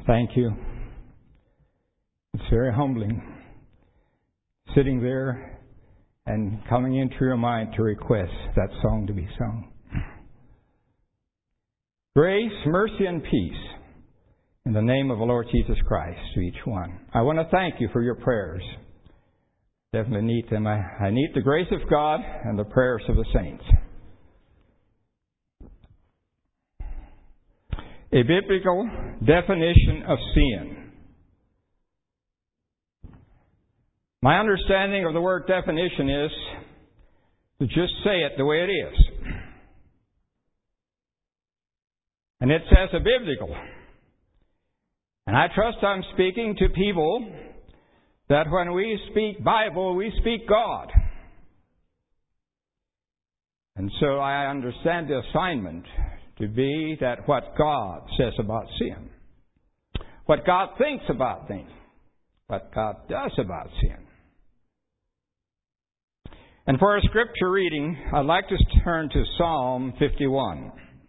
Thank you. It's very humbling sitting there and coming into your mind to request that song to be sung. Grace, mercy, and peace in the name of the Lord Jesus Christ to each one. I want to thank you for your prayers. Definitely need them. I need the grace of God and the prayers of the saints. A biblical definition of sin. My understanding of the word definition is to just say it the way it is. And it says a biblical. And I trust I'm speaking to people that when we speak Bible, we speak God. And so I understand the assignment to be that what God says about sin, what God thinks about things, what God does about sin. And for our scripture reading, I'd like to turn to Psalm 51.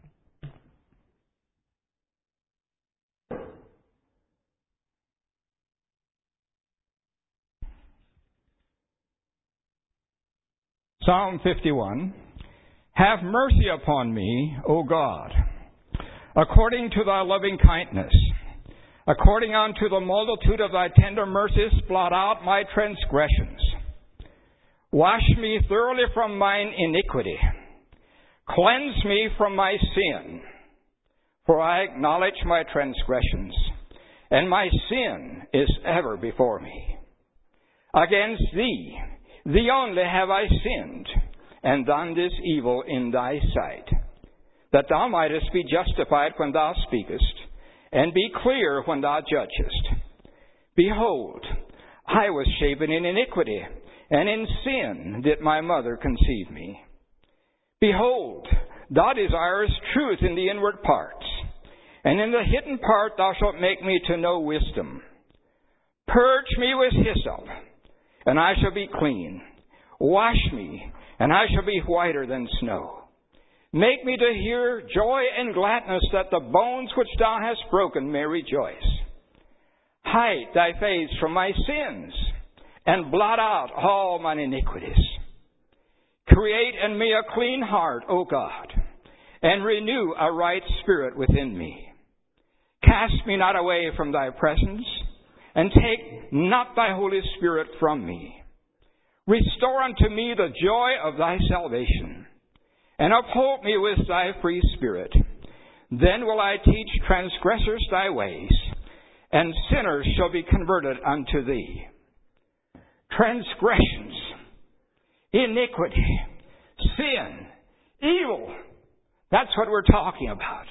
Psalm 51. Have mercy upon me, O God, according to thy loving kindness. According unto the multitude of thy tender mercies, blot out my transgressions. Wash me thoroughly from mine iniquity. Cleanse me from my sin. For I acknowledge my transgressions, and my sin is ever before me. Against thee only have I sinned, and done this evil in thy sight, that thou mightest be justified when thou speakest, and be clear when thou judgest. Behold, I was shapen in iniquity, and in sin did my mother conceive me. Behold, thou desirest truth in the inward parts, and in the hidden part thou shalt make me to know wisdom. Purge me with hyssop, and I shall be clean. Wash me, and I shall be whiter than snow. Make me to hear joy and gladness, that the bones which thou hast broken may rejoice. Hide thy face from my sins, and blot out all mine iniquities. Create in me a clean heart, O God, and renew a right spirit within me. Cast me not away from thy presence, and take not thy Holy Spirit from me. Restore unto me the joy of thy salvation, and uphold me with thy free spirit. Then will I teach transgressors thy ways, and sinners shall be converted unto thee. Transgressions, iniquity, sin, evil. That's what we're talking about.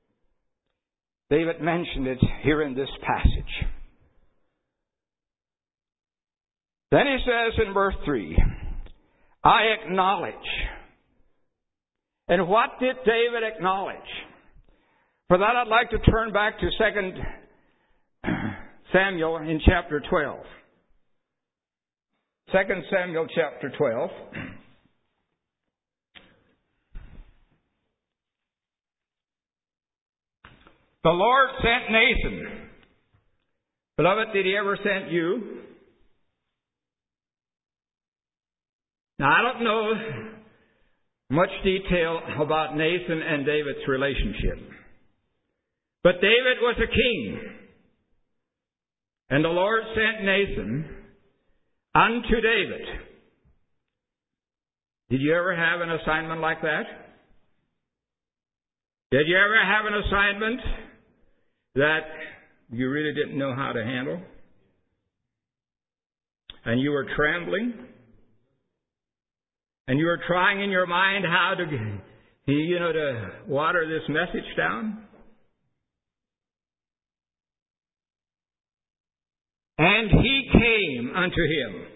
David mentioned it here in this passage. Then he says in verse 3, I acknowledge. And what did David acknowledge? For that I'd like to turn back to 2 Samuel in chapter 12. 2 Samuel chapter 12. The Lord sent Nathan. Beloved, did he ever send you? Now, I don't know much detail about Nathan and David's relationship. But David was a king. And the Lord sent Nathan unto David. Did you ever have an assignment like that? Did you ever have an assignment that you really didn't know how to handle? And you were trembling? And you were trying in your mind how to water this message down? And he came unto him.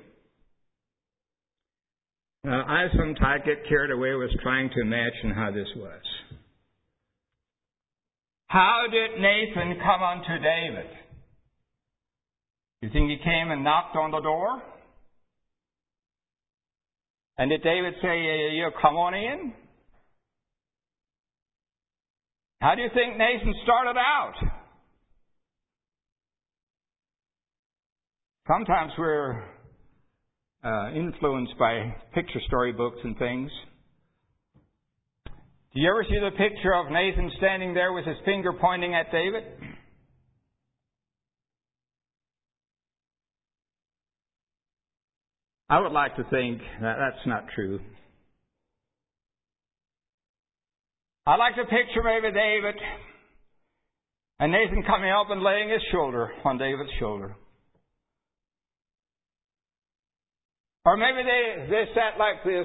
Now, I sometimes get carried away with trying to imagine how this was. How did Nathan come unto David? You think he came and knocked on the door? And did David say, you come on in? How do you think Nathan started out? Sometimes we're influenced by picture storybooks and things. Do you ever see the picture of Nathan standing there with his finger pointing at David? I would like to think that that's not true. I like to picture maybe David and Nathan coming up and laying his shoulder on David's shoulder. Or maybe they sat like this.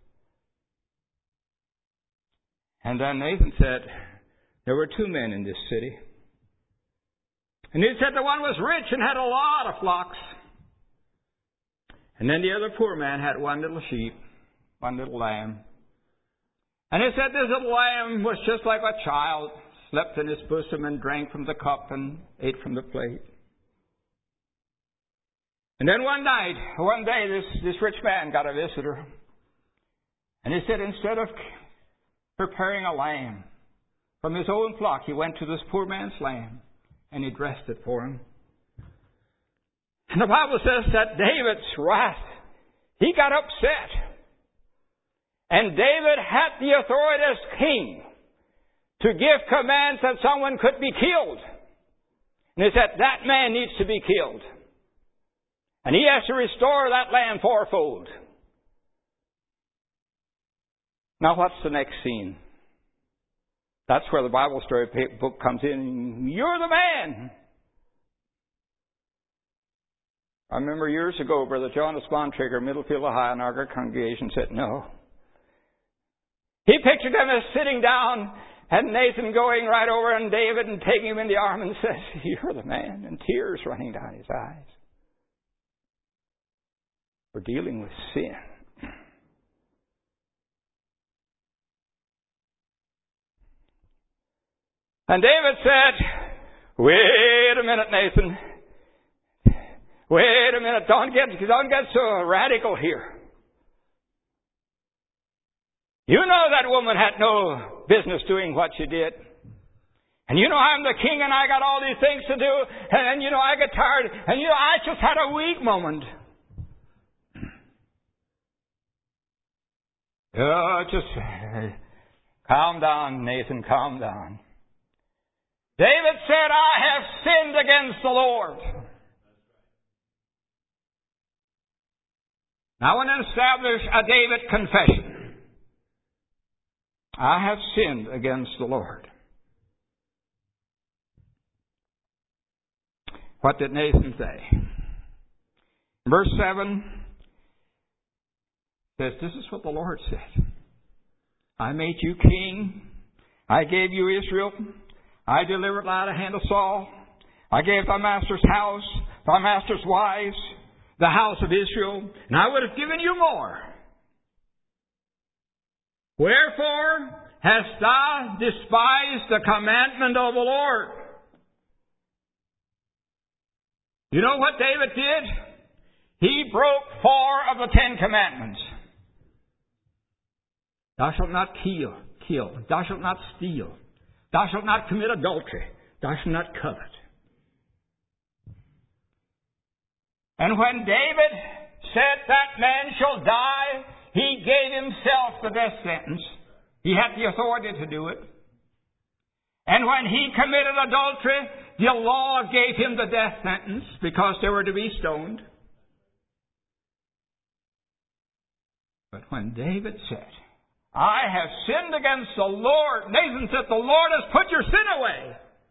And then Nathan said, there were two men in this city. And he said the one was rich and had a lot of flocks. And then the other poor man had one little sheep, one little lamb. And he said this little lamb was just like a child, slept in his bosom and drank from the cup and ate from the plate. And then one day, this rich man got a visitor. And he said instead of preparing a lamb from his own flock, he went to this poor man's lamb and he dressed it for him. And the Bible says that David's wrath, he got upset. And David had the authority as king to give commands that someone could be killed. And he said, that man needs to be killed. And he has to restore that land fourfold. Now what's the next scene? That's where the Bible story book comes in. You're the man. I remember years ago, Brother Jonas Bontrager, Middlefield, Ohio, in our congregation said, no. He pictured him as sitting down and Nathan going right over on David and taking him in the arm and says, you're the man, and tears running down his eyes. We're dealing with sin. And David said, wait a minute, Nathan. Wait a minute. Don't get so radical here. You know that woman had no business doing what she did. And you know I'm the king and I got all these things to do. And you know I get tired. And you know I just had a weak moment. Oh, just calm down, Nathan, calm down. David said, I have sinned against the Lord. Now I want to establish a David confession. I have sinned against the Lord. What did Nathan say? Verse 7 says, this is what the Lord said. I made you king. I gave you Israel. I delivered out of the hand of Saul. I gave thy master's house, thy master's wives, the house of Israel, and I would have given you more. Wherefore hast thou despised the commandment of the Lord? You know what David did? He broke 4 of the 10 commandments. Thou shalt not kill. Thou shalt not steal. Thou shalt not commit adultery. Thou shalt not covet. And when David said that man shall die, he gave himself the death sentence. He had the authority to do it. And when he committed adultery, the law gave him the death sentence because they were to be stoned. But when David said, I have sinned against the Lord, Nathan said, the Lord has put your sin away.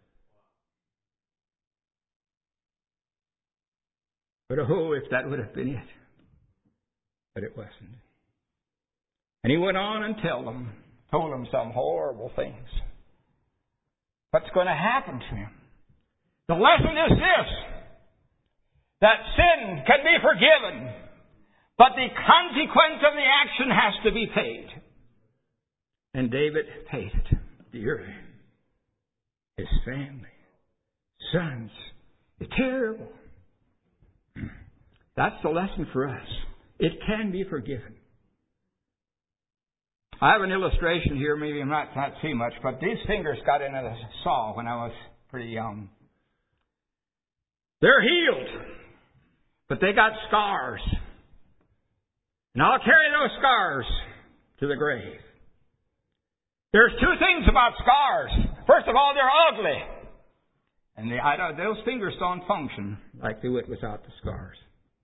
But oh, if that would have been it. But it wasn't. And he went on and told them some horrible things. What's going to happen to him? The lesson is this, that sin can be forgiven, but the consequence of the action has to be paid. And David paid it dearly. His family, sons, it's terrible. That's the lesson for us. It can be forgiven. I have an illustration here. Maybe I'm not see much, but these fingers got into the saw when I was pretty young. They're healed. But they got scars. And I'll carry those scars to the grave. There's two things about scars. First of all, they're ugly. And those fingers don't function like they would without the scars.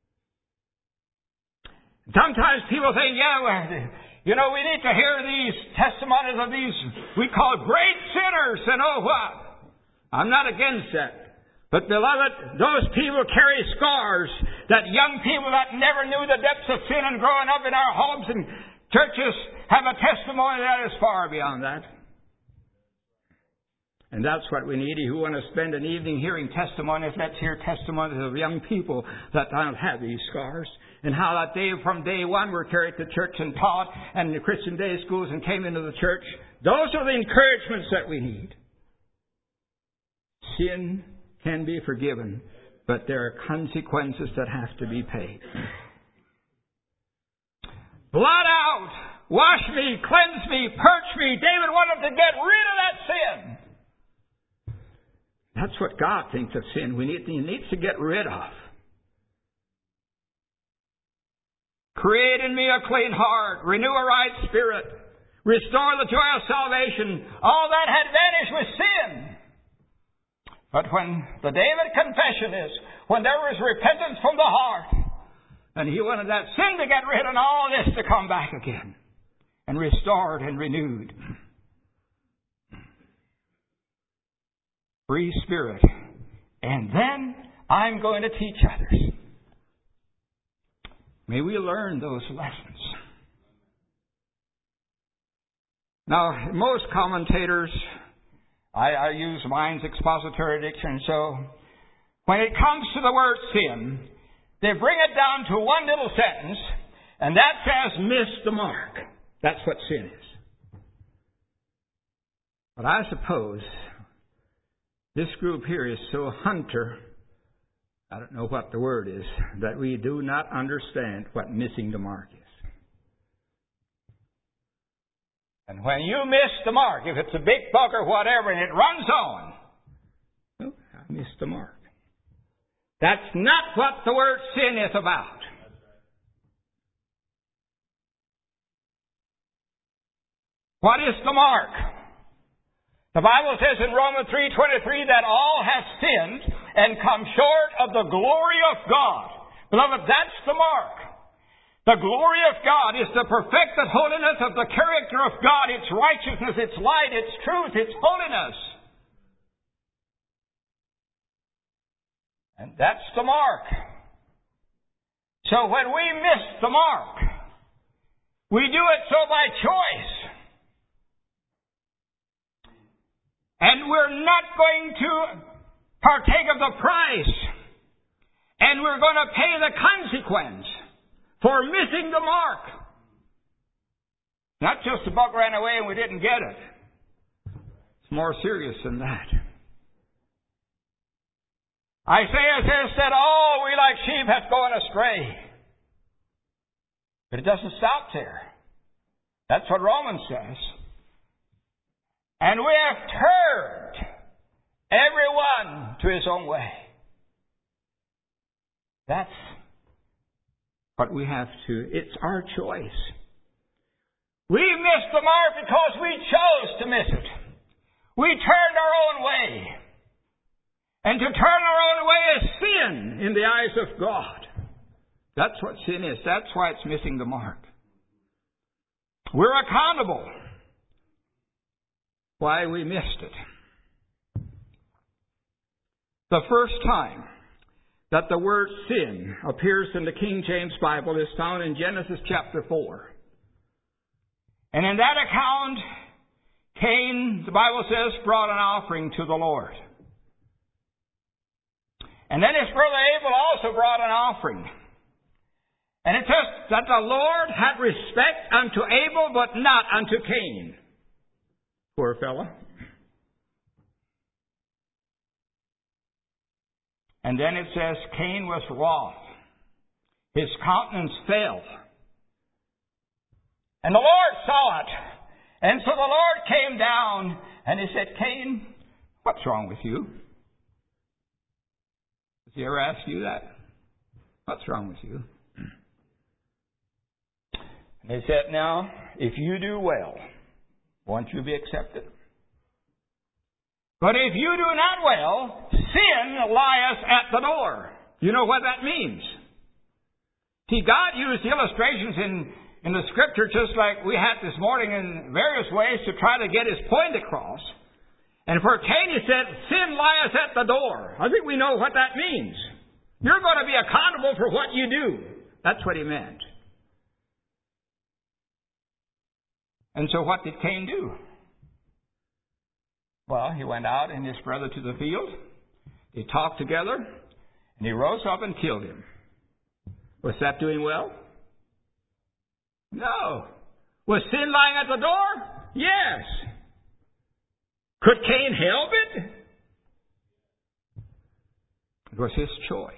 Sometimes people think, we need to hear these testimonies of these, we call great sinners, and oh what. I'm not against that. But beloved, those people carry scars that young people that never knew the depths of sin and growing up in our homes and churches have a testimony that is far beyond that. And that's what we need. If you want to spend an evening hearing testimonies, let's hear testimonies of young people that don't have these scars. And how that they, from day one, were carried to church and taught and in the Christian day schools and came into the church. Those are the encouragements that we need. Sin can be forgiven, but there are consequences that have to be paid. Blot out, wash me, cleanse me, purge me. David wanted to get rid of that sin. That's what God thinks of sin. He needs to get rid of. Create in me a clean heart. Renew a right spirit. Restore the joy of salvation. All that had vanished with sin. But when the David confession is, when there was repentance from the heart, and he wanted that sin to get rid and all this to come back again, and restored and renewed. Free spirit. And then I'm going to teach others. May we learn those lessons. Now, most commentators, I use Vine's expository diction, so when it comes to the word sin, they bring it down to one little sentence, and that says, miss the mark. That's what sin is. But I suppose this group here is so hunter, I don't know what the word is, that we do not understand what missing the mark is. And when you miss the mark, if it's a big bug or whatever, and it runs on, oh, I missed the mark. That's not what the word sin is about. What is the mark? The Bible says in Romans 3:23 that all have sinned and come short of the glory of God. Beloved, that's the mark. The glory of God is the perfected holiness of the character of God, its righteousness, its light, its truth, its holiness. And that's the mark. So when we miss the mark, we do it so by choice. And we're not going to partake of the price. And we're going to pay the consequence for missing the mark. Not just the buck ran away and we didn't get it. It's more serious than that. Isaiah said, "Oh, we like sheep have gone astray." But it doesn't stop there. That's what Romans says. And we have turned everyone to his own way. That's what we have to. It's our choice. We missed the mark because we chose to miss it. We turned our own way. And to turn our own way is sin in the eyes of God. That's what sin is. That's why it's missing the mark. We're accountable. Why we missed it. The first time that the word sin appears in the King James Bible is found in Genesis chapter 4. And in that account, Cain, the Bible says, brought an offering to the Lord. And then his brother Abel also brought an offering. And it says that the Lord had respect unto Abel, but not unto Cain. Poor fellow. And then it says Cain was wroth. His countenance fell. And the Lord saw it. And so the Lord came down and he said, "Cain, what's wrong with you?" Has he ever asked you that? What's wrong with you? And he said, now, if you do well, won't you be accepted? But if you do not well, sin lieth at the door. You know what that means? See, God used illustrations in the Scripture just like we had this morning in various ways to try to get His point across. And for Cain, He said, sin lieth at the door. I think we know what that means. You're going to be accountable for what you do. That's what He meant. And so what did Cain do? Well, he went out and his brother to the field. They talked together, and he rose up and killed him. Was that doing well? No. Was sin lying at the door? Yes. Could Cain help it? It was his choice.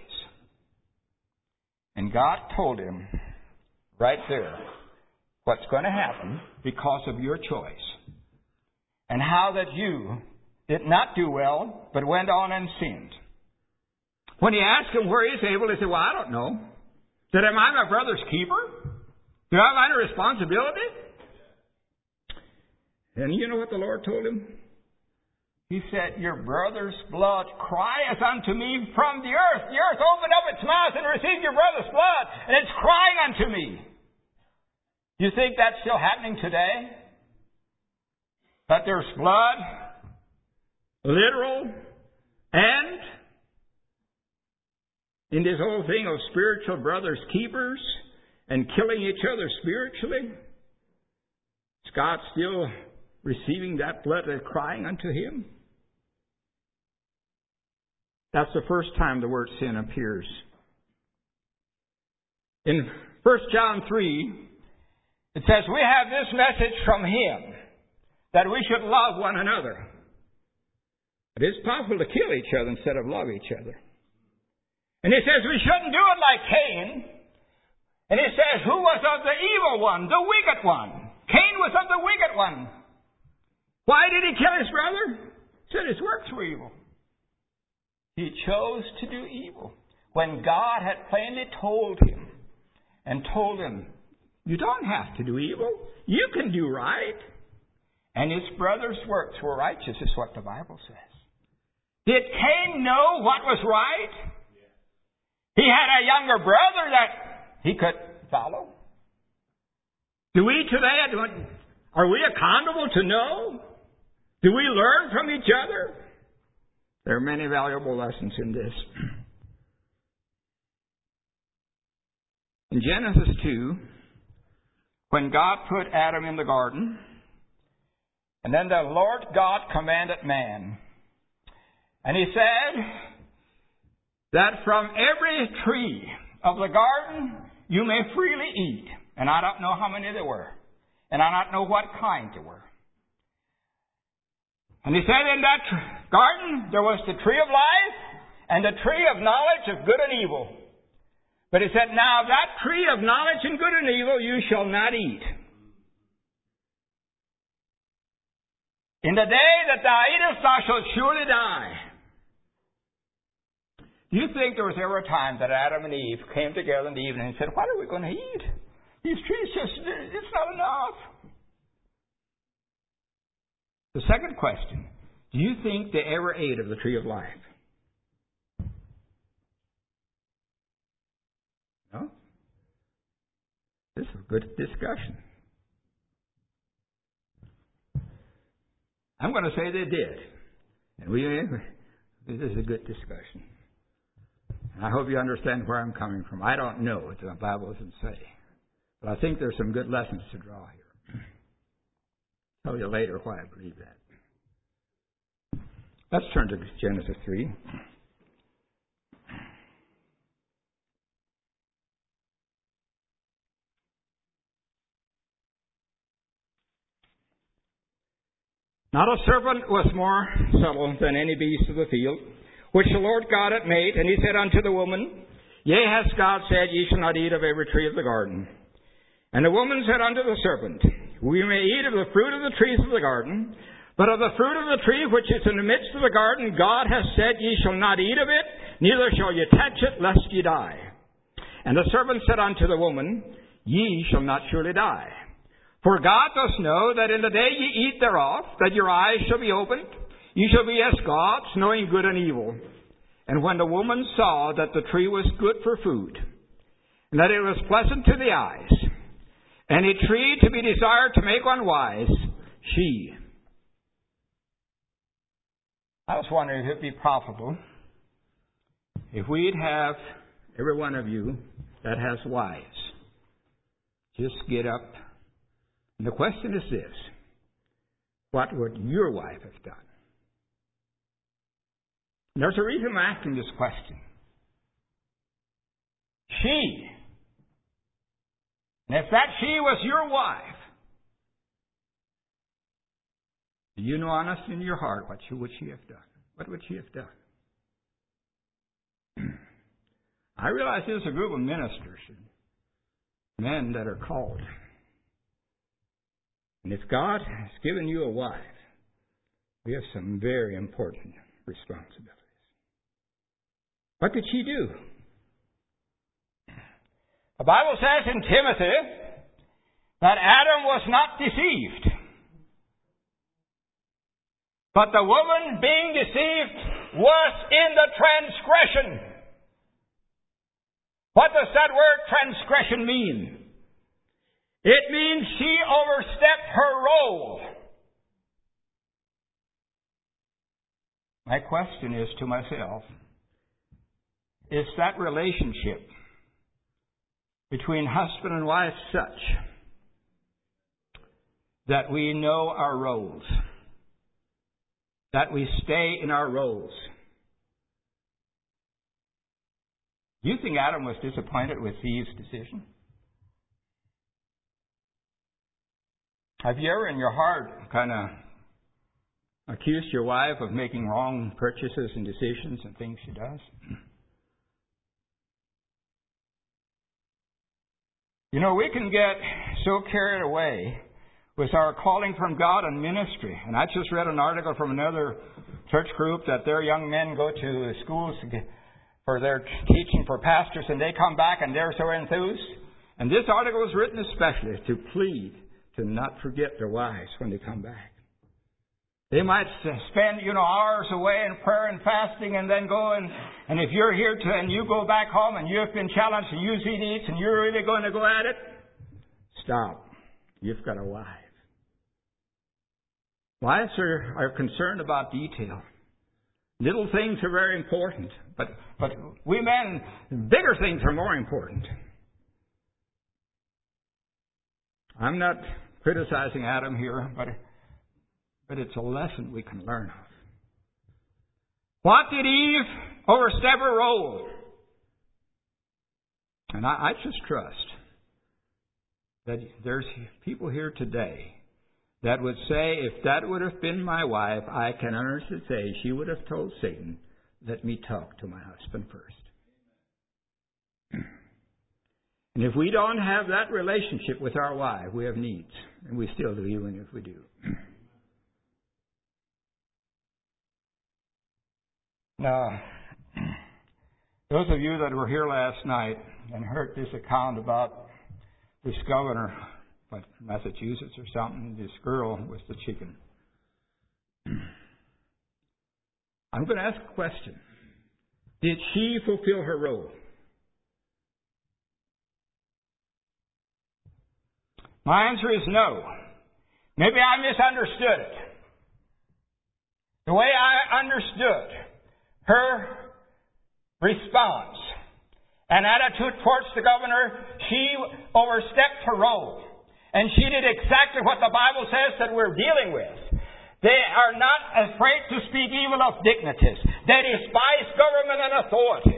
And God told him right there what's going to happen because of your choice. And how that you did not do well, but went on and sinned. When he asked him where he's able, he said, well, I don't know. Said, am I my brother's keeper? Do I have any responsibility? And you know what the Lord told him? He said, your brother's blood crieth unto me from the earth. The earth opened up its mouth and received your brother's blood, and it's crying unto me. You think that's still happening today? That there's blood, literal, and in this whole thing of spiritual brothers keepers and killing each other spiritually, is God still receiving that blood and crying unto Him? That's the first time the word sin appears. In 1 John 3, it says, we have this message from Him, that we should love one another. It is possible to kill each other instead of love each other. And He says we shouldn't do it like Cain. And He says, who was of the evil one, the wicked one? Cain was of the wicked one. Why did he kill his brother? He said his works were evil. He chose to do evil when God had plainly told him you don't have to do evil. You can do right. And his brother's works were righteous, is what the Bible says. Did Cain know what was right? He had a younger brother that he could follow. Do we today, are we accountable to know? Do we learn from each other? There are many valuable lessons in this. In Genesis 2, when God put Adam in the garden, and then the Lord God commanded man, and He said that from every tree of the garden you may freely eat. And I don't know how many there were, and I don't know what kind there were. And He said in that garden there was the tree of life and the tree of knowledge of good and evil. But He said, now that tree of knowledge and good and evil you shall not eat. In the day that thou eatest, thou shalt surely die. Do you think there was ever a time that Adam and Eve came together in the evening and said, what are we going to eat? These trees it's not enough. The second question, do you think they ever ate of the tree of life? No? This is a good discussion. I'm going to say they did. And this is a good discussion. And I hope you understand where I'm coming from. I don't know what the Bible doesn't say. But I think there's some good lessons to draw here. I'll tell you later why I believe that. Let's turn to Genesis 3. Not a serpent was more subtle than any beast of the field, which the Lord God had made. And He said unto the woman, Yea, hath God said, Ye shall not eat of every tree of the garden. And the woman said unto the serpent, We may eat of the fruit of the trees of the garden, but of the fruit of the tree which is in the midst of the garden, God hath said, Ye shall not eat of it, neither shall ye touch it, lest ye die. And the servant said unto the woman, Ye shall not surely die. For God doth know that in the day ye eat thereof, that your eyes shall be opened, ye shall be as gods, knowing good and evil. And when the woman saw that the tree was good for food, and that it was pleasant to the eyes, and a tree to be desired to make one wise, I was wondering if it would be profitable if we'd have every one of you that has wives just get up. And the question is this: what would your wife have done? And there's a reason I'm asking this question. And if that she was your wife, do you know honestly in your heart what would she have done? What would she have done? I realize there's a group of ministers, men that are called. And if God has given you a wife, we have some very important responsibilities. What did she do? The Bible says in Timothy that Adam was not deceived. But the woman being deceived was in the transgression. What does that word transgression mean? It means she overstepped her role. My question is to myself, is that relationship between husband and wife such that we know our roles, that we stay in our roles? Do you think Adam was disappointed with Eve's decision? Have you ever in your heart kind of accused your wife of making wrong purchases and decisions and things she does? You know, we can get so carried away with our calling from God and ministry. And I just read an article from another church group that their young men go to schools for their teaching for pastors, and they come back and they're so enthused. And this article was written especially to plead to not forget their wives when they come back. They might spend, hours away in prayer and fasting and then go and if you're here and you go back home and you've been challenged and you eat eats and you're really going to go at it, stop. You've got a wife. Wives are concerned about detail. Little things are very important, but we men, bigger things are more important. I'm not criticizing Adam here, but it's a lesson we can learn of. What did Eve overstep her role? And I just trust that there's people here today that would say, if that would have been my wife, I can honestly say she would have told Satan, let me talk to my husband first. And if we don't have that relationship with our wife, we have needs. And we still do, even if we do. Now, those of you that were here last night and heard this account about this governor, Massachusetts or something, this girl with the chicken. I'm going to ask a question. Did she fulfill her role? My answer is no. Maybe I misunderstood it. The way I understood her response and attitude towards the governor, she overstepped her role. And she did exactly what the Bible says that we're dealing with. They are not afraid to speak evil of dignities. They despise government and authority.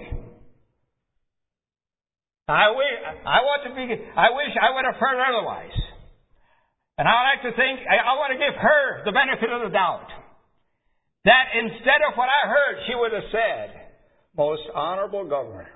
I wish I would have heard otherwise. And I like to think, I want to give her the benefit of the doubt. That instead of what I heard, she would have said, Most Honorable Governor,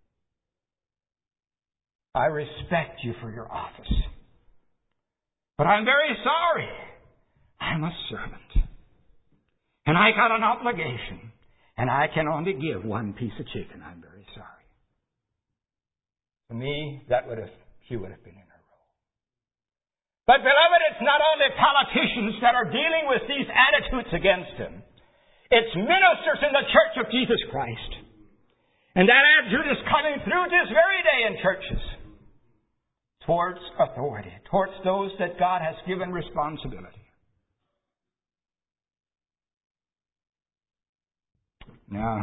I respect you for your office. But I'm very sorry. I'm a servant. And I got an obligation. And I can only give one piece of chicken. I'm very sorry. To me, she would have been in her role. But beloved, it's not only politicians that are dealing with these attitudes against him. It's ministers in the Church of Jesus Christ. And that attitude is coming through this very day in churches. Towards authority. Towards those that God has given responsibility. Now,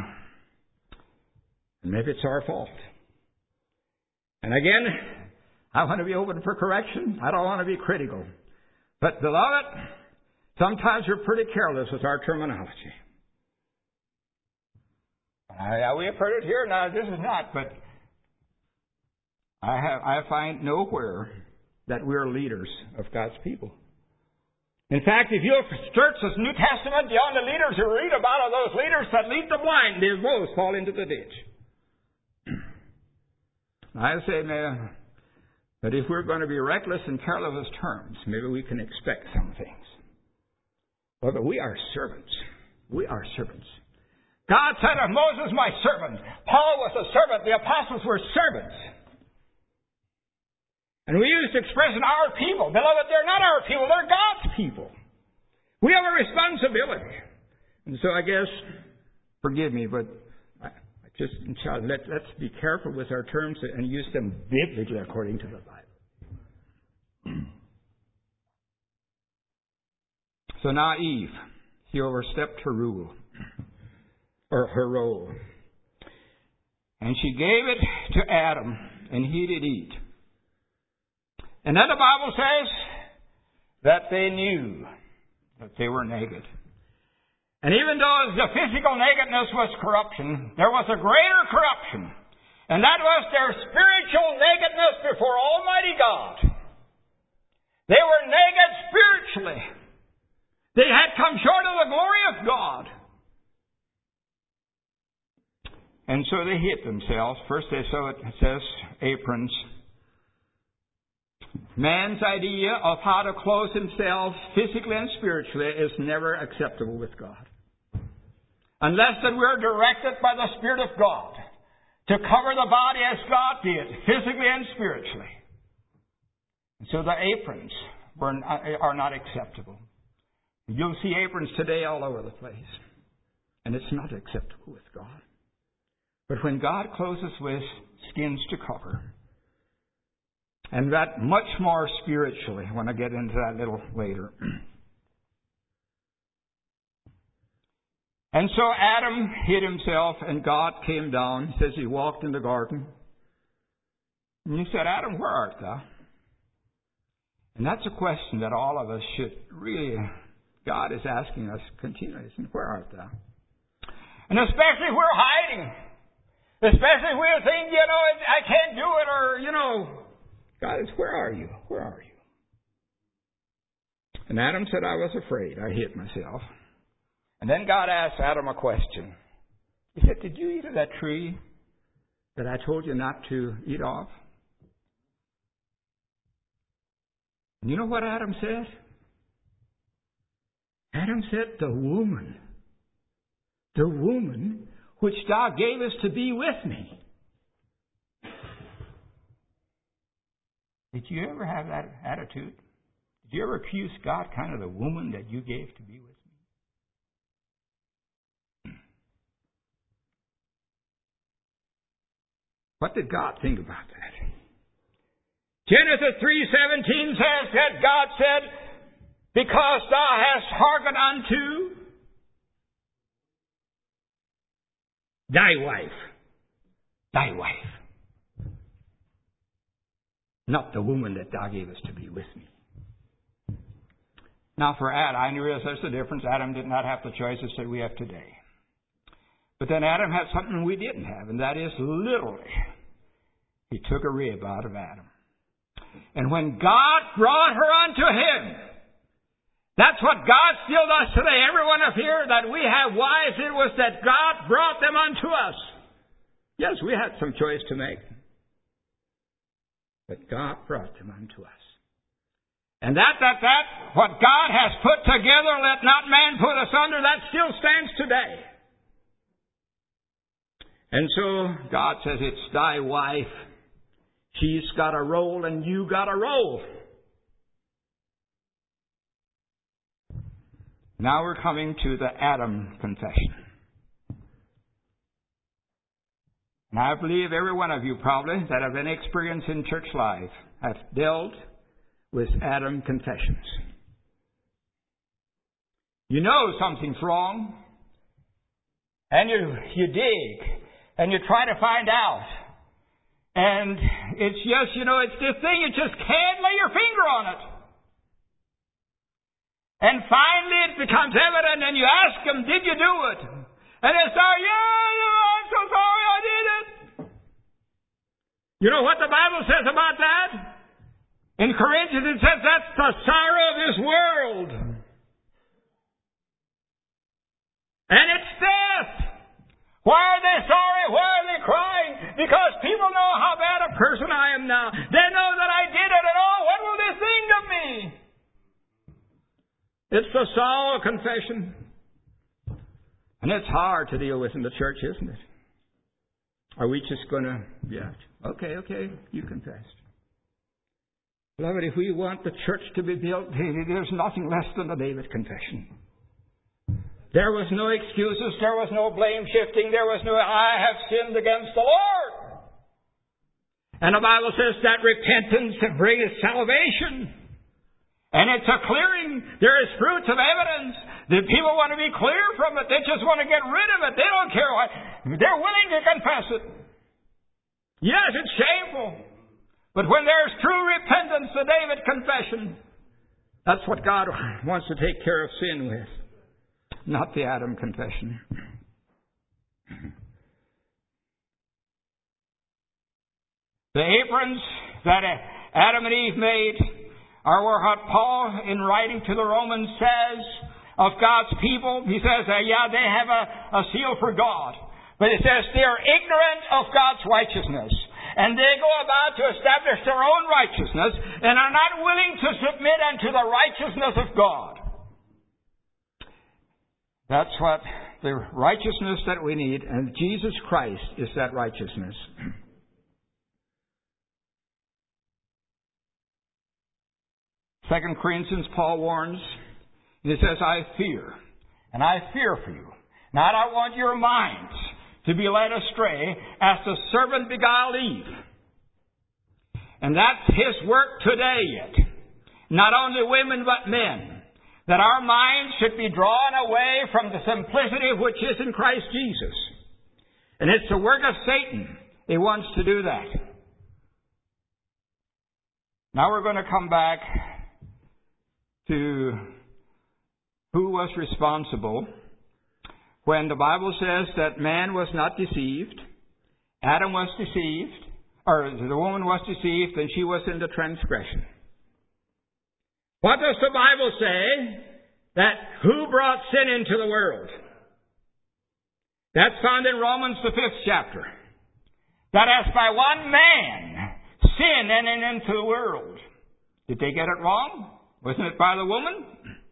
maybe it's our fault. And again, I want to be open for correction. I don't want to be critical. But beloved, sometimes we're pretty careless with our terminology. We have heard it here. Now, this is not, but I find nowhere that we're leaders of God's people. In fact, if you search the New Testament beyond the leaders, you read about those leaders that lead the blind. They both fall into the ditch. I say, man, that if we're going to be reckless and careless with terms, maybe we can expect some things. But we are servants. We are servants. God said of Moses, my servant. Paul was a servant. The apostles were servants. And we use the expression, our people. Beloved, they're not our people. They're God's people. We have a responsibility. And so I guess, forgive me, but let's be careful with our terms and use them biblically according to the Bible. So now Eve, she overstepped her rule. Or her role. And she gave it to Adam, and he did eat. And then the Bible says that they knew that they were naked. And even though the physical nakedness was corruption, there was a greater corruption. And that was their spiritual nakedness before Almighty God. They were naked spiritually. They had come short of the glory of God. And so they hid themselves. First they saw it says aprons. Man's idea of how to clothe himself physically and spiritually is never acceptable with God. Unless that we're directed by the Spirit of God to cover the body as God did, physically and spiritually. And so the aprons are not acceptable. You'll see aprons today all over the place. And it's not acceptable with God. But when God clothes us with skins to cover, and that much more spiritually, when I get into that a little later. And so Adam hid himself, and God came down. He says he walked in the garden. And he said, Adam, where art thou? And that's a question that all of us should really, God is asking us continuously, where art thou? And especially if we're hiding. Especially if we're thinking, I can't do it, or, God is, where are you? Where are you? And Adam said, I was afraid. I hid myself. And then God asked Adam a question. He said, did you eat of that tree that I told you not to eat of? And you know what Adam said? Adam said, the woman which thou gavest to be with me. Did you ever have that attitude? Did you ever accuse God kind of the woman that you gave to be with me? What did God think about that? Genesis 3:17 says that God said, because thou hast hearkened unto thy wife. Not the woman that thou gavest to be with me. Now for Adam, I realize there's a difference. Adam did not have the choices that we have today. But then Adam had something we didn't have, and that is literally, he took a rib out of Adam. And when God brought her unto him, that's what God still does today. Everyone up here that we have wives, it was that God brought them unto us. Yes, we had some choice to make. But God brought them unto us. And that what God has put together, let not man put asunder, that still stands today. And so God says, it's thy wife. She's got a role and you got a role. Now we're coming to the Adam confession. And I believe every one of you probably that have any experience in church life have dealt with Adam confessions. You know something's wrong, and you dig, and you try to find out. And it's just, it's this thing, you just can't lay your finger on it. And finally it becomes evident, and you ask them, did you do it? And they say, I'm so sorry I did it. You know what the Bible says about that? In Corinthians it says that's the sorrow of this world. And it's death. Why are they sorry? Why are they crying? Because people know how bad a person I am now. They know that I did it, and what will they think of me? It's the sorrow confession. And it's hard to deal with in the church, isn't it? Are we just going to, okay, you confessed. Beloved, if we want the church to be built, there's nothing less than the David confession. There was no excuses. There was no blame shifting. There was no, I have sinned against the Lord. And the Bible says that repentance brings salvation. And it's a clearing. There is fruits of evidence. The people want to be clear from it. They just want to get rid of it. They don't care what. They're willing to confess it. Yes, it's shameful. But when there's true repentance, the David confession, that's what God wants to take care of sin with. Not the Adam confession. The aprons that Adam and Eve made are what Paul, in writing to the Romans, says of God's people. He says, they have a seal for God. But it says they are ignorant of God's righteousness. And they go about to establish their own righteousness and are not willing to submit unto the righteousness of God. That's what the righteousness that we need, and Jesus Christ is that righteousness. 2 Corinthians, Paul warns, he says, I fear, and I fear for you. Now I don't want your minds to be led astray as the serpent beguiled Eve. And that's his work today yet. Not only women, but men. That our minds should be drawn away from the simplicity which is in Christ Jesus. And it's the work of Satan. He wants to do that. Now we're going to come back to who was responsible when the Bible says that man was not deceived, Adam was deceived, or the woman was deceived, and she was in the transgression. What does the Bible say? That who brought sin into the world? That's found in Romans, the 5th chapter. That as by one man, sin entered into the world. Did they get it wrong? Wasn't it by the woman?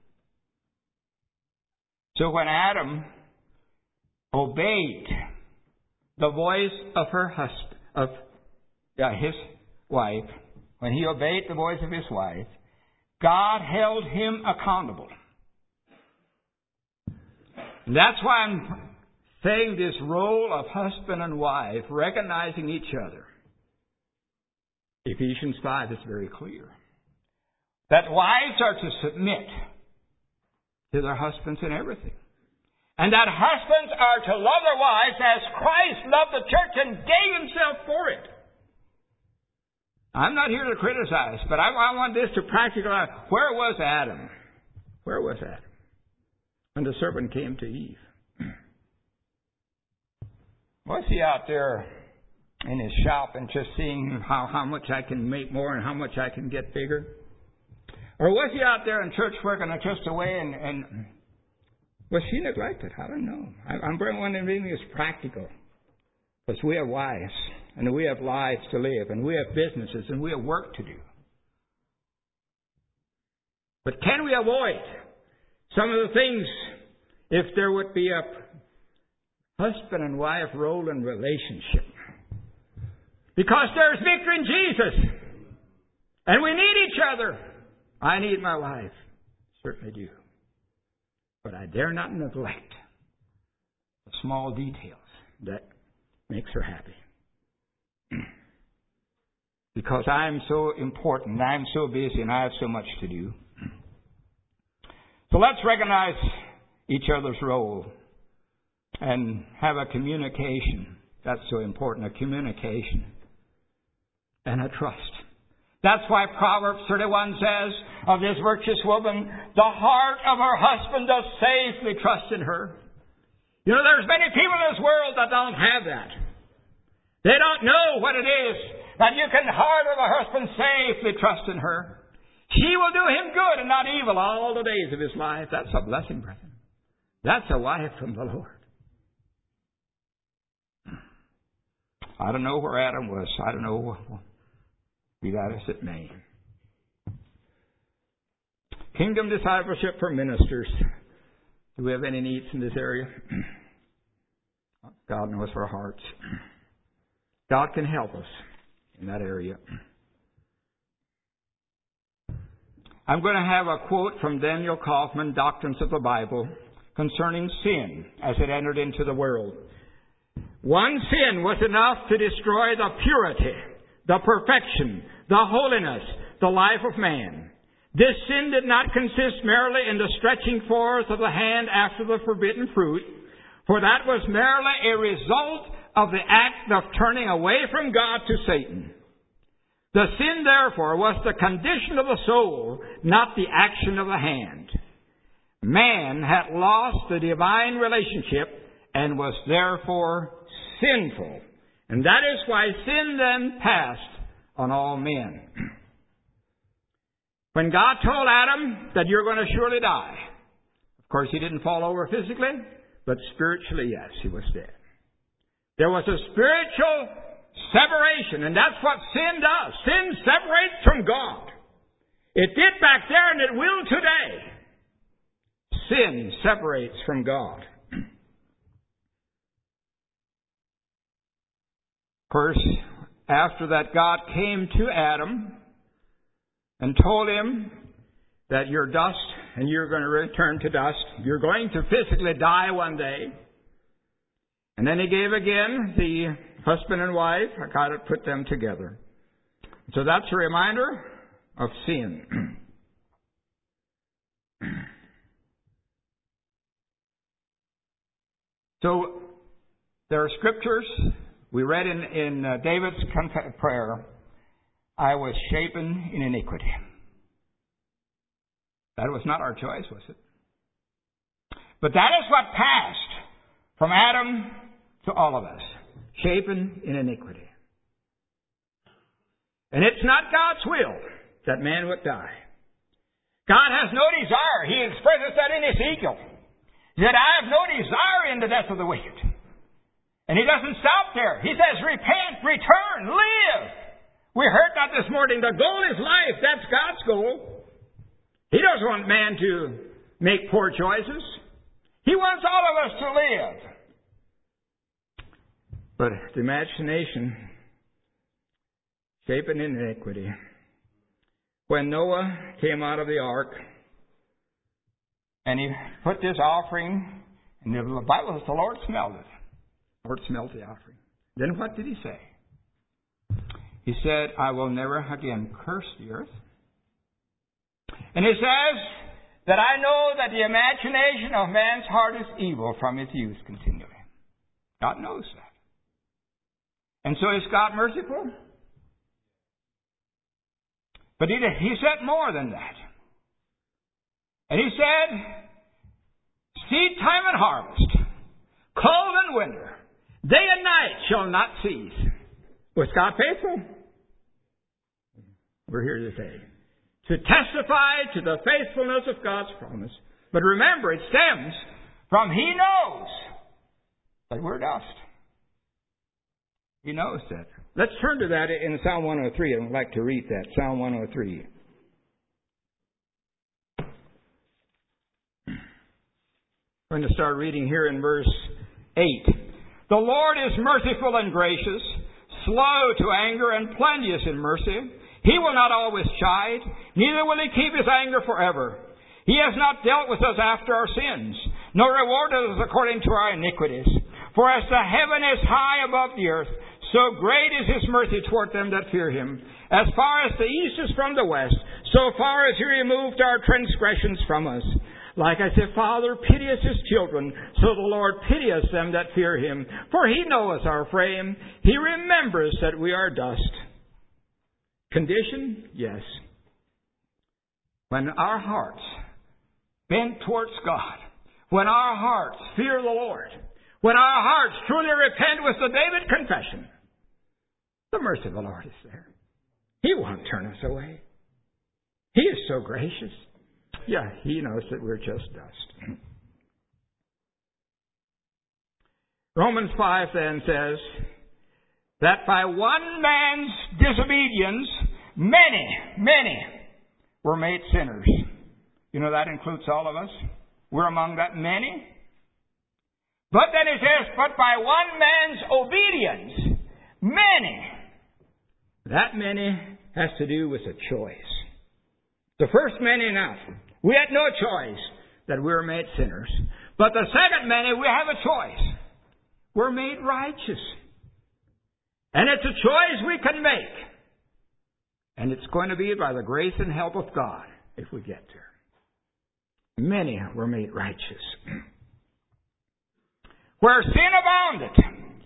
So when Adam obeyed the voice of his wife, when he obeyed the voice of his wife, God held him accountable. And that's why I'm saying this role of husband and wife, recognizing each other. Ephesians 5 is very clear. That wives are to submit to their husbands in everything. And that husbands are to love their wives as Christ loved the church and gave himself for it. I'm not here to criticize, but I want this to practicalize. Where was Adam? Where was Adam when the serpent came to Eve? Was he out there in his shop and just seeing how much I can make more and how much I can get bigger? Or was he out there in church working just away and was she neglected? I don't know. I'm wanting to be as practical. Because we have wives, and we have lives to live, and we have businesses, and we have work to do. But can we avoid some of the things if there would be a husband and wife role in relationship? Because there's victory in Jesus. And we need each other. I need my wife. Certainly do. But I dare not neglect the small details that makes her happy. Because I'm so important, I'm so busy, and I have so much to do. So let's recognize each other's role and have a communication. That's so important, a communication and a trust. That's why Proverbs 31 says of this virtuous woman, the heart of her husband does safely trust in her. You know, there's many people in this world that don't have that. They don't know what it is that you can heart of a husband safely trust in her. She will do him good and not evil all the days of his life. That's a blessing, brethren. That's a wife from the Lord. I don't know where Adam was. I don't know. Be that as it may. Kingdom discipleship for ministers. Do we have any needs in this area? God knows our hearts. God can help us in that area. I'm going to have a quote from Daniel Kaufman, Doctrines of the Bible, concerning sin as it entered into the world. One sin was enough to destroy the purity, the perfection, the holiness, the life of man. This sin did not consist merely in the stretching forth of the hand after the forbidden fruit, for that was merely a result of the act of turning away from God to Satan. The sin, therefore, was the condition of the soul, not the action of the hand. Man had lost the divine relationship and was therefore sinful. And that is why sin then passed on all men. When God told Adam that you're going to surely die, of course he didn't fall over physically, but spiritually, yes, he was dead. There was a spiritual separation, and that's what sin does. Sin separates from God. It did back there, and it will today. Sin separates from God. Of course, after that, God came to Adam and told him that you're dust and you're going to return to dust. You're going to physically die one day. And then he gave again the husband and wife. I got to put them together. So that's a reminder of sin. So there are scriptures. We read in David's prayer, I was shapen in iniquity. That was not our choice, was it? But that is what passed from Adam to all of us. Shapen in iniquity. And it's not God's will that man would die. God has no desire. He expresses that in Ezekiel. He said, I have no desire in the death of the wicked. And he doesn't stop there. He says, repent, return, live. We heard that this morning. The goal is life. That's God's goal. He doesn't want man to make poor choices. He wants all of us to live. But the imagination, shapen in iniquity. When Noah came out of the ark, and he put this offering, and the Bible says the Lord smelled it. The Lord smelled the offering. Then what did he say? He said, I will never again curse the earth. And he says that I know that the imagination of man's heart is evil from its youth continually. God knows that. And so is God merciful? But he said more than that. And he said, seed time and harvest, cold and winter, day and night shall not cease. Was God faithful? We're here today to testify to the faithfulness of God's promise. But remember, it stems from He knows that we're dust. He knows that. Let's turn to that in Psalm 103. I'd like to read that. Psalm 103. I'm going to start reading here in verse 8. The Lord is merciful and gracious, slow to anger and plenteous in mercy. He will not always chide, neither will he keep his anger forever. He has not dealt with us after our sins, nor rewarded us according to our iniquities. For as the heaven is high above the earth, so great is his mercy toward them that fear him. As far as the east is from the west, so far as he removed our transgressions from us. Like I said, Father, pity us his children, so the Lord pity us them that fear him. For he knoweth our frame. He remembers that we are dust. Condition? Yes. When our hearts bend towards God, when our hearts fear the Lord, when our hearts truly repent with the David confession, the mercy of the Lord is there. He won't turn us away. He is so gracious. Yeah, He knows that we're just dust. Romans 5 then says that by one man's disobedience, many were made sinners. You know that includes all of us. We're among that many. But then it says, but by one man's obedience, many. That many has to do with a choice. The first many enough. We had no choice that we were made sinners. But the second many, we have a choice. We're made righteous. And it's a choice we can make. And it's going to be by the grace and help of God if we get there. Many were made righteous. Where sin abounded,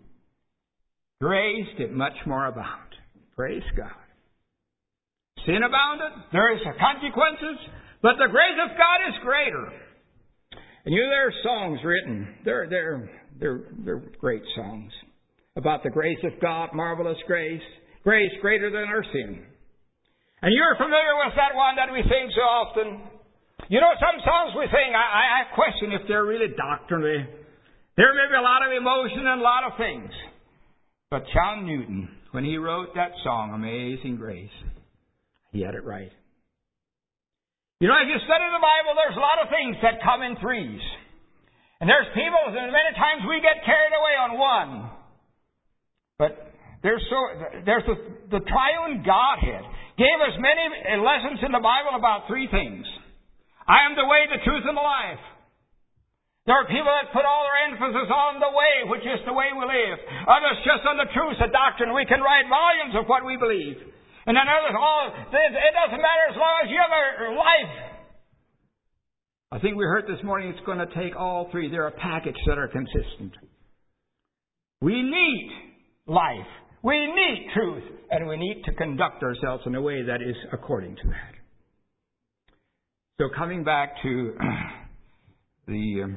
grace did much more abound. Praise God. Sin abounded, there is consequences, but the grace of God is greater. And you know, there are songs written. They're great songs about the grace of God, marvelous grace, grace greater than our sin. And you're familiar with that one that we sing so often. You know, some songs we sing, I question if they're really doctrinally. There may be a lot of emotion and a lot of things. But John Newton, when he wrote that song, Amazing Grace, he had it right. You know, if you study the Bible, there's a lot of things that come in threes. And there's people, and many times we get carried away on one. But there's the triune Godhead gave us many lessons in the Bible about three things. I am the way, the truth, and the life. There are people that put all their emphasis on the way, which is the way we live. Others just on the truth, the doctrine. We can write volumes of what we believe. And then others, it doesn't matter as long as you have a life. I think we heard this morning it's going to take all three. They're a package that are consistent. We need life. We need truth. And we need to conduct ourselves in a way that is according to that. So coming back to the...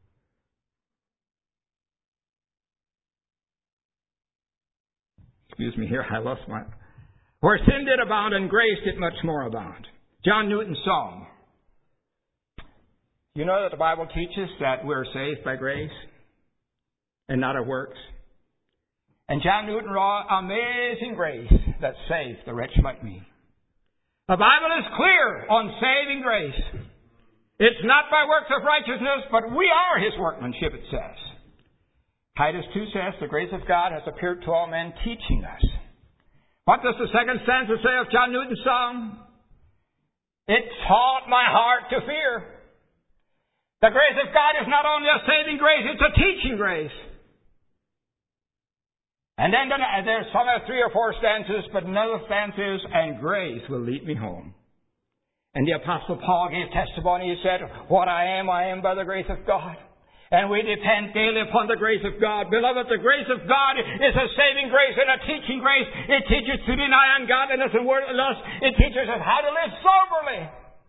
excuse me here, I lost my... Where sin did abound and grace did much more abound. John Newton's song. You know that the Bible teaches that we're saved by grace and not of works. And John Newton wrote, Amazing grace that saved the wretch like me. The Bible is clear on saving grace. It's not by works of righteousness, but we are His workmanship, it says. Titus 2 says, the grace of God has appeared to all men, teaching us. What does the second stanza say of John Newton's song? It taught my heart to fear. The grace of God is not only a saving grace, it's a teaching grace. And then there's some 3 or 4 stanzas, but another stanza is, and grace will lead me home. And the Apostle Paul gave testimony. He said, what I am by the grace of God. And we depend daily upon the grace of God. Beloved, the grace of God is a saving grace and a teaching grace. It teaches to deny ungodliness and worldly lust. It teaches us how to live soberly.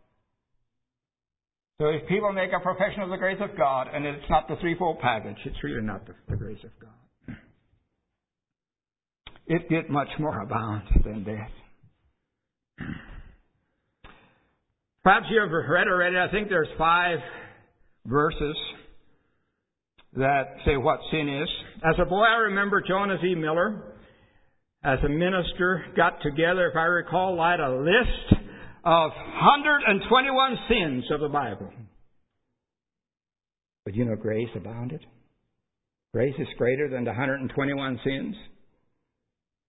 So if people make a profession of the grace of God, and it's not the threefold package, it's really not the grace of God. It did much more abound than death. Perhaps you have read already, I think there's 5 verses that say what sin is. As a boy, I remember Jonas E. Miller, as a minister, got together, if I recall, lied a list of 121 sins of the Bible. But you know, grace abounded. Grace is greater than the 121 sins.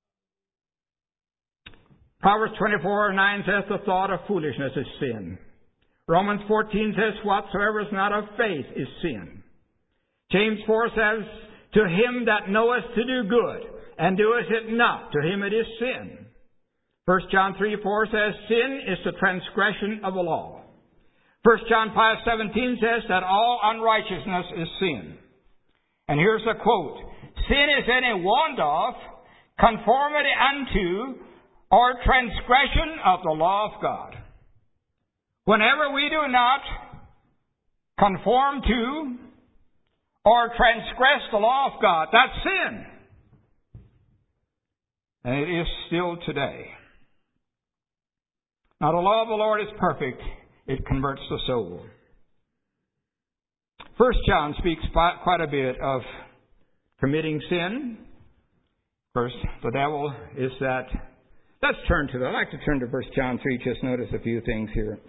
Proverbs 24:9 says the thought of foolishness is sin. Romans 14 says whatsoever is not of faith is sin. James 4 says, to him that knoweth to do good and doeth it not, to him it is sin. 1 John 3:4 says sin is the transgression of the law. 1 John 5:17 says that all unrighteousness is sin. And here's a quote. Sin is any want of, conformity unto, or transgression of the law of God. Whenever we do not conform to or transgress the law of God, that's sin. And it is still today. Now the law of the Lord is perfect. It converts the soul. 1 John speaks quite a bit of committing sin. First, the devil is that. Let's turn to that. I'd like to turn to 1 John 3. Just notice a few things here.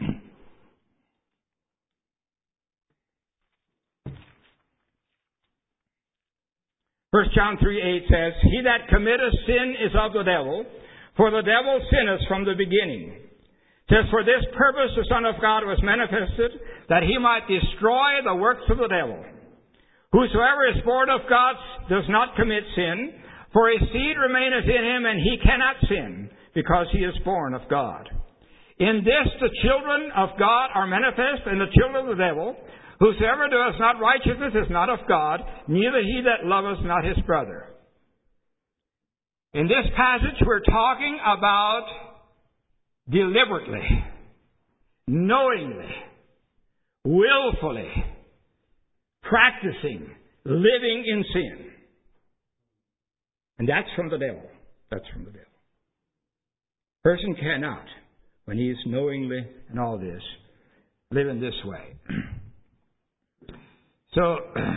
1 John 3:8 says, he that committeth sin is of the devil, for the devil sinneth from the beginning. It says, for this purpose the Son of God was manifested, that he might destroy the works of the devil. Whosoever is born of God does not commit sin, for his seed remaineth in him, and he cannot sin, because he is born of God. In this the children of God are manifest, and the children of the devil. Whosoever doeth not righteousness is not of God, neither he that loveth not his brother. In this passage we're talking about deliberately, knowingly, willfully practicing, living in sin. And that's from the devil. That's from the devil. Person cannot, when he is knowingly and all this, live in this way. So,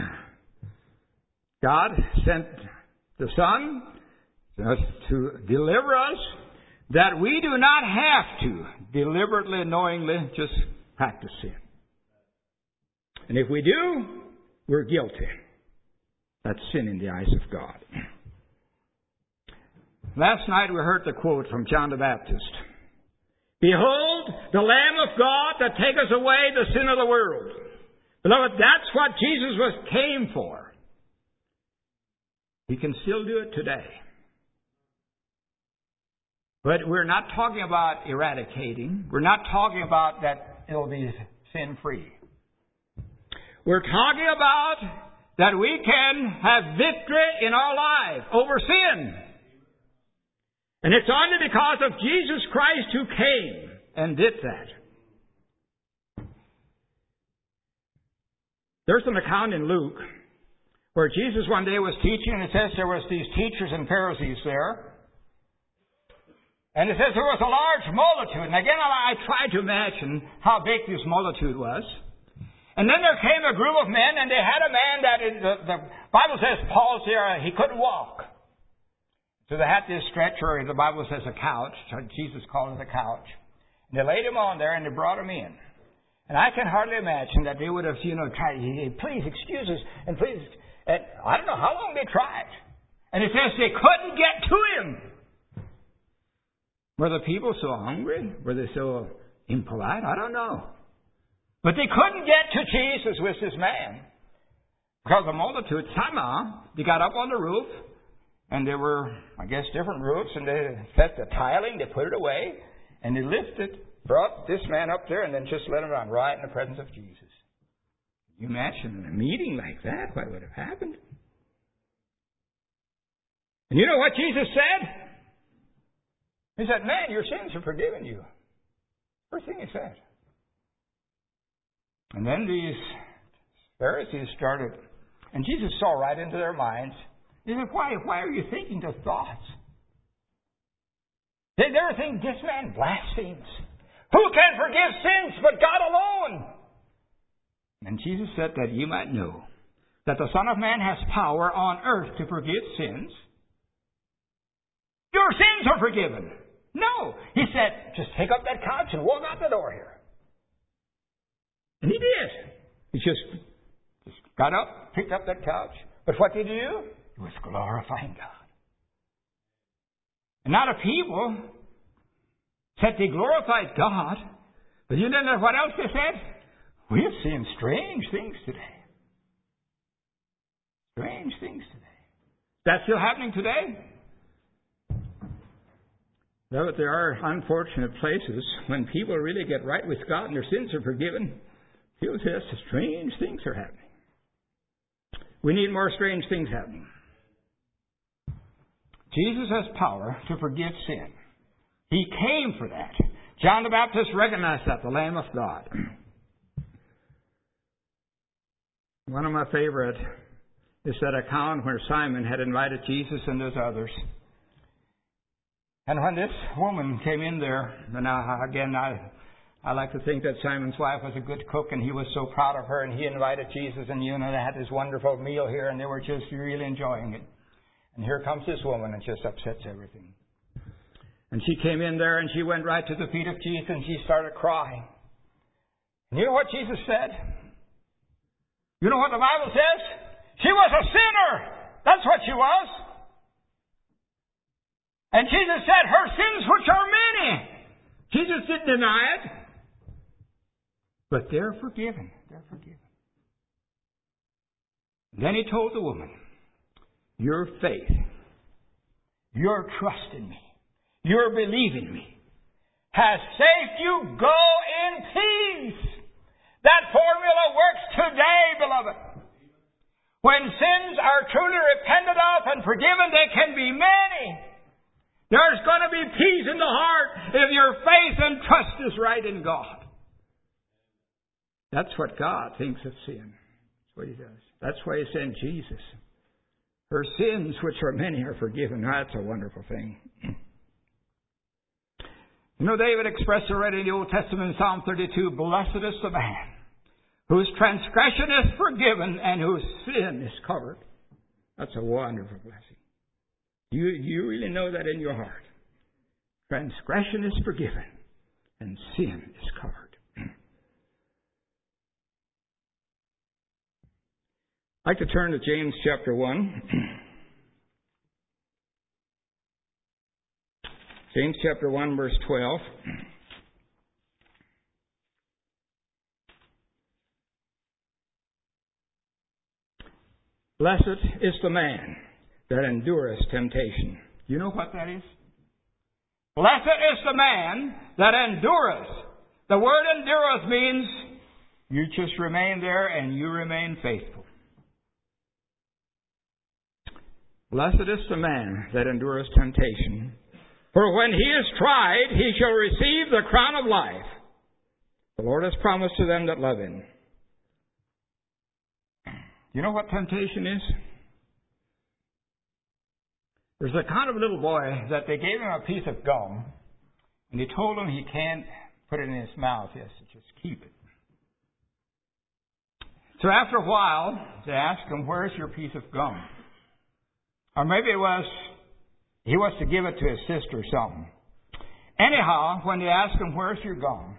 God sent the Son to deliver us, that we do not have to deliberately, knowingly just practice sin. And if we do, we're guilty. That's sin in the eyes of God. Last night we heard the quote from John the Baptist. Behold, the Lamb of God that taketh away the sin of the world. Beloved, that's what Jesus came for. He can still do it today. But we're not talking about eradicating. We're not talking about that it'll be sin-free. We're talking about that we can have victory in our life over sin. And it's only because of Jesus Christ who came and did that. There's an account in Luke where Jesus one day was teaching, and it says there was these teachers and Pharisees there. And it says there was a large multitude. And again, I tried to imagine how big this multitude was. And then there came a group of men, and they had a man that the Bible says Paul's there, he couldn't walk. So they had this stretcher, the Bible says a couch. Jesus called it a couch. And they laid him on there, and they brought him in. And I can hardly imagine that they would have, tried, please excuse us, and please, and I don't know how long they tried. And it says they couldn't get to him. Were the people so hungry? Were they so impolite? I don't know. But they couldn't get to Jesus with this man. Because the multitude, somehow, they got up on the roof, and there were, I guess, different roofs, and they set the tiling, they put it away, and they lifted, brought this man up there, and then just let him run right in the presence of Jesus. Can you imagine a meeting like that? What would have happened? And you know what Jesus said? He said, man, your sins are forgiven you. First thing he said. And then these Pharisees started, and Jesus saw right into their minds. He said, why are you thinking those thoughts? They were thinking, this man blasphemes. Who can forgive sins but God alone? And Jesus said that you might know that the Son of Man has power on earth to forgive sins. Your sins are forgiven. No. He said, just take up that couch and walk out the door here. And he did. He just got up, picked up that couch. But what did he do? He was glorifying God. And now the people, said they glorified God. But you know what else they said? We've seen strange things today. Strange things today. That's still happening today? Though there are unfortunate places when people really get right with God and their sins are forgiven, people say strange things are happening. We need more strange things happening. Jesus has power to forgive sin. He came for that. John the Baptist recognized that, the Lamb of God. One of my favorite is that account where Simon had invited Jesus and those others. And when this woman came in there, and I like to think that Simon's wife was a good cook, and he was so proud of her, and he invited Jesus, and they had this wonderful meal here, and they were just really enjoying it. And here comes this woman, and just upsets everything. And she came in there, and she went right to the feet of Jesus, and she started crying. And you know what Jesus said? You know what the Bible says? She was a sinner. That's what she was. And Jesus said, her sins, which are many. Jesus didn't deny it. But they're forgiven. They're forgiven. Then he told the woman, your faith, your trust in me, your belief in me has saved you. Go in peace. That formula works today, beloved. When sins are truly repented of and forgiven, they can be many. There's going to be peace in the heart if your faith and trust is right in God. That's what God thinks of sin. That's what He does. That's why He sent Jesus. Her sins, which are many, are forgiven. Now, that's a wonderful thing. You know, David expressed already in the Old Testament in Psalm 32, blessed is the man whose transgression is forgiven and whose sin is covered. That's a wonderful blessing. You really know that in your heart. Transgression is forgiven and sin is covered. I'd like to turn to James chapter 1. James chapter 1, verse 12. Blessed is the man that endureth temptation. You know what that is? Blessed is the man that endureth. The word endureth means you just remain there and you remain faithful. Blessed is the man that endureth temptation. For when he is tried, he shall receive the crown of life. The Lord has promised to them that love Him. You know what temptation is? There's a kind of little boy that they gave him a piece of gum, and they told him he can't put it in his mouth. He has to just keep it. So after a while, they asked him, where's your piece of gum? Or maybe it was, he was to give it to his sister or something. Anyhow, when they asked him, where's your gum?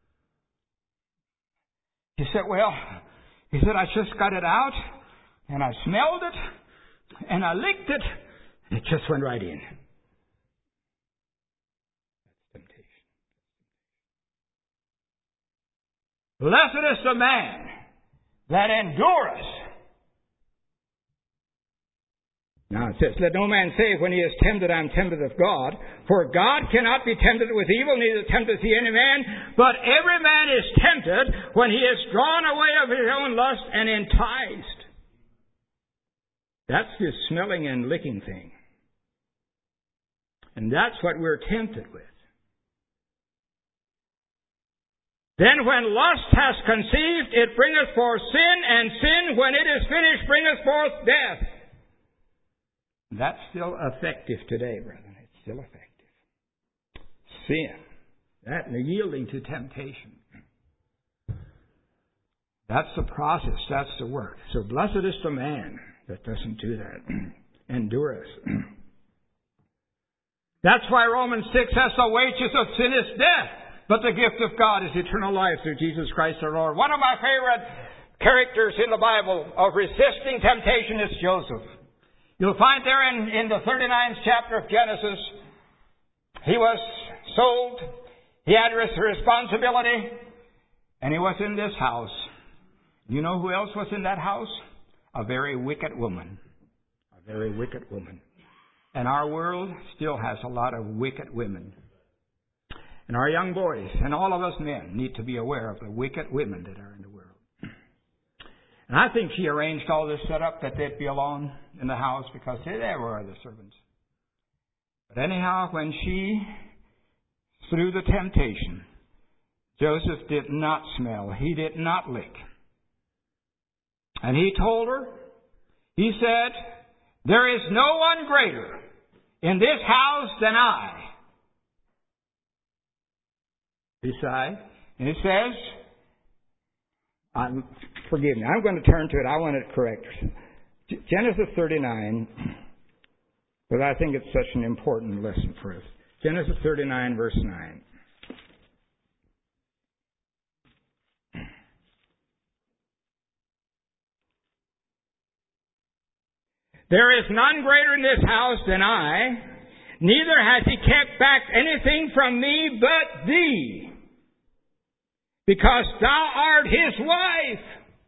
He said, I just got it out, and I smelled it, and I licked it, and it just went right in. That's temptation. Blessed is the man that endureth. Now it says, let no man say when he is tempted, I am tempted of God. For God cannot be tempted with evil, neither tempteth he any man. But every man is tempted when he is drawn away of his own lust and enticed. That's this smelling and licking thing. And that's what we're tempted with. Then when lust has conceived, it bringeth forth sin, and sin, when it is finished, bringeth forth death. That's still effective today, brethren. It's still effective. Sin. That and the yielding to temptation. That's the process. That's the work. So blessed is the man that doesn't do that. Endureth. That's why Romans 6 says the wages of sin is death, but the gift of God is eternal life through Jesus Christ our Lord. One of my favorite characters in the Bible of resisting temptation is Joseph. You'll find there in the 39th chapter of Genesis, he was sold He had responsibility. And he was in this house. You know who else was in that house? A very wicked woman. A very wicked woman. And our world still has a lot of wicked women. And our young boys and all of us men need to be aware of the wicked women that are in the world. And I think she arranged all this setup that they'd be alone in the house because there were other servants. But anyhow, when she threw the temptation, Joseph did not smell. He did not lick. And he told her, he said, there is no one greater in this house than I. Besides, and it says, forgive me, I'm going to turn to it. I want it correct. Genesis 39, but I think it's such an important lesson for us. Genesis 39, verse 9. There is none greater in this house than I, neither has he kept back anything from me but thee, because thou art his wife.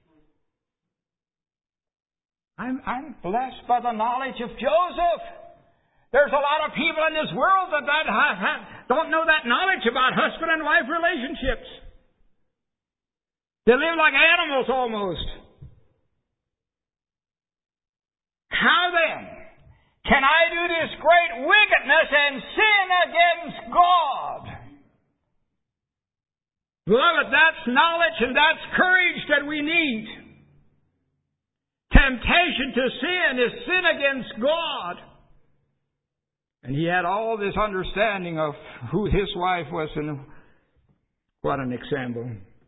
I'm blessed by the knowledge of Joseph. There's a lot of people in this world that don't know that knowledge about husband and wife relationships. They live like animals almost. How then can I do this great wickedness and sin against God? Beloved, that's knowledge and that's courage that we need. Temptation to sin is sin against God. And he had all this understanding of who his wife was, and what an example.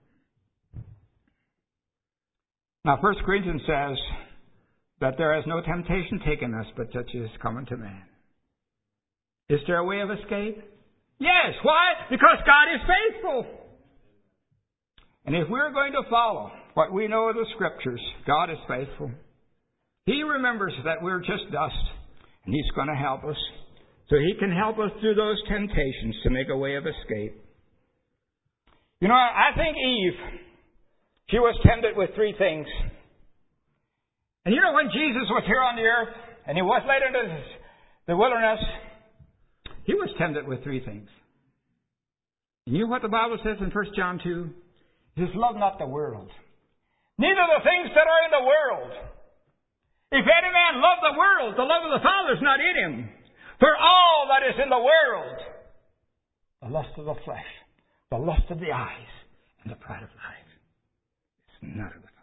Now, 1 Corinthians says that there has no temptation taken us, but such is common to man. Is there a way of escape? Yes. Why? Because God is faithful. And if we're going to follow what we know of the Scriptures, God is faithful. He remembers that we're just dust, and He's going to help us. So He can help us through those temptations to make a way of escape. You know, I think Eve, she was tempted with three things. And you know, when Jesus was here on the earth, and He was led into the wilderness, He was tempted with three things. And you know what the Bible says in 1 John 2? It says, love not the world, neither the things that are in the world. If any man love the world, the love of the Father is not in him. For all that is in the world, the lust of the flesh, the lust of the eyes, and the pride of life, is not of the Father.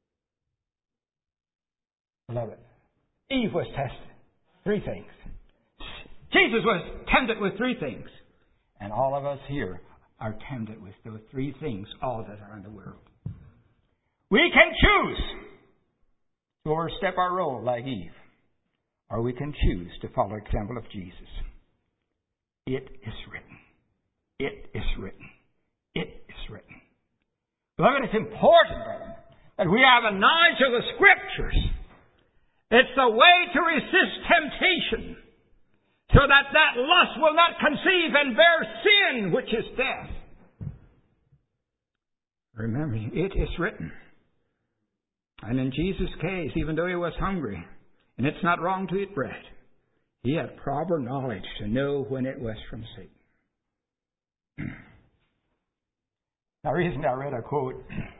Beloved, Eve was tested. Three things. Jesus was tempted with three things. And all of us here are tempted with those three things, all that are in the world. We can choose to overstep our role like Eve, or we can choose to follow the example of Jesus. It is written. It is written. It is written. Beloved, it's important, brother, that we have a knowledge of the Scriptures. It's the way to resist temptation, so that lust will not conceive and bear sin, which is death. Remember, it is written. And in Jesus' case, even though He was hungry, and it's not wrong to eat bread, He had proper knowledge to know when it was from Satan. Now, recently I read a quote.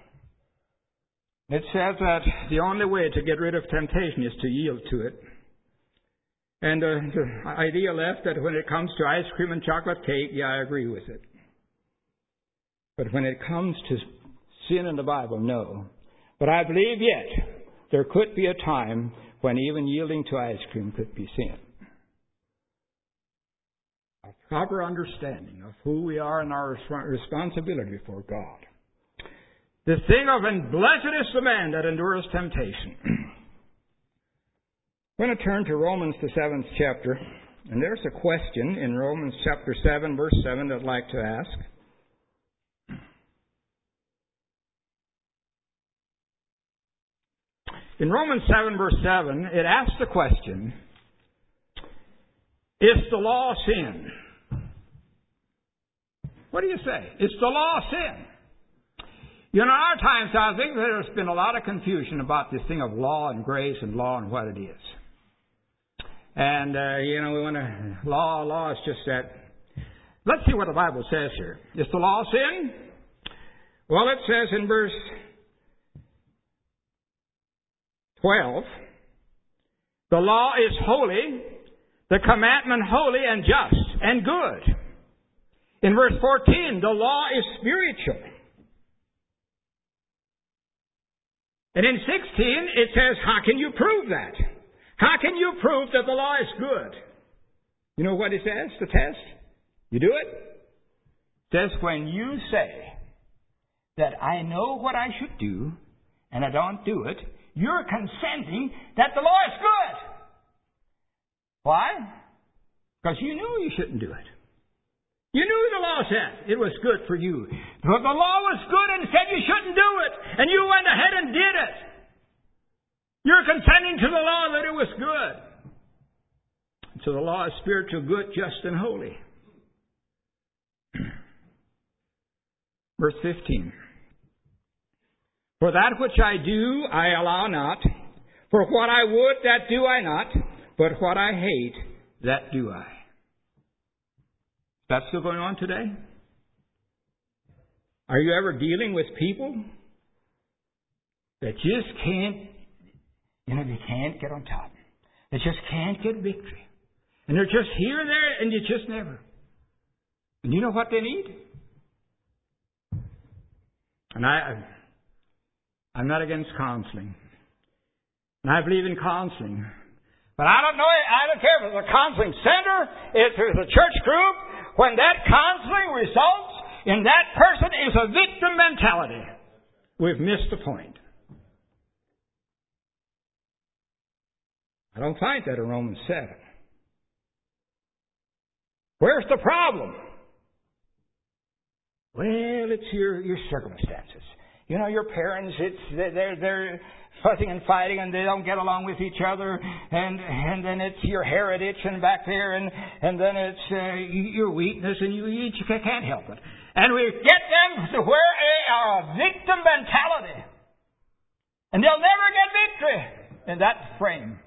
It says that the only way to get rid of temptation is to yield to it. And the idea left that when it comes to ice cream and chocolate cake, yeah, I agree with it. But when it comes to sin in the Bible, no. But I believe yet there could be a time when even yielding to ice cream could be sin. A proper understanding of who we are and our responsibility before God. The thing of, and blessed is the man that endures temptation. I'm going to turn to Romans, the 7th chapter. And there's a question in Romans chapter 7, verse 7 that I'd like to ask. In Romans 7, verse 7, it asks the question, is the law sin? What do you say? It's the law of sin. You know, in our times, I think there's been a lot of confusion about this thing of law and grace and law and what it is. And, we want to, law is just that. Let's see what the Bible says here. Is the law sin? Well, it says in verse 12, the law is holy, the commandment holy and just and good. In verse 14, the law is spiritual. And in 16, it says, how can you prove that? How can you prove that the law is good? You know what it says, the test? You do it? It says, when you say that I know what I should do and I don't do it, you're consenting that the law is good. Why? Because you knew you shouldn't do it. You knew the law said it was good for you. But the law was good and said you shouldn't do it. And you went ahead and did it. You're consenting to the law that it was good. So the law is spiritual, good, just, and holy. Verse 15. For that which I do, I allow not. For what I would, that do I not. But what I hate, that do I. That's still going on today? Are you ever dealing with people that just can't, they can't get on top? They just can't get victory. And they're just here and there, and you just never. And you know what they need? And I'm not against counseling. And I believe in counseling. But I don't care if it's a counseling center, if it's a church group. When that counseling results in that person is a victim mentality, we've missed the point. I don't find that in Romans 7. Where's the problem? Well, it's your circumstances. You know, your parents, they're fussing and fighting and they don't get along with each other, and then it's your heritage and back there, and then it's your weakness, and you can't help it. And we get them to where they are a victim mentality. And they'll never get victory in that frame.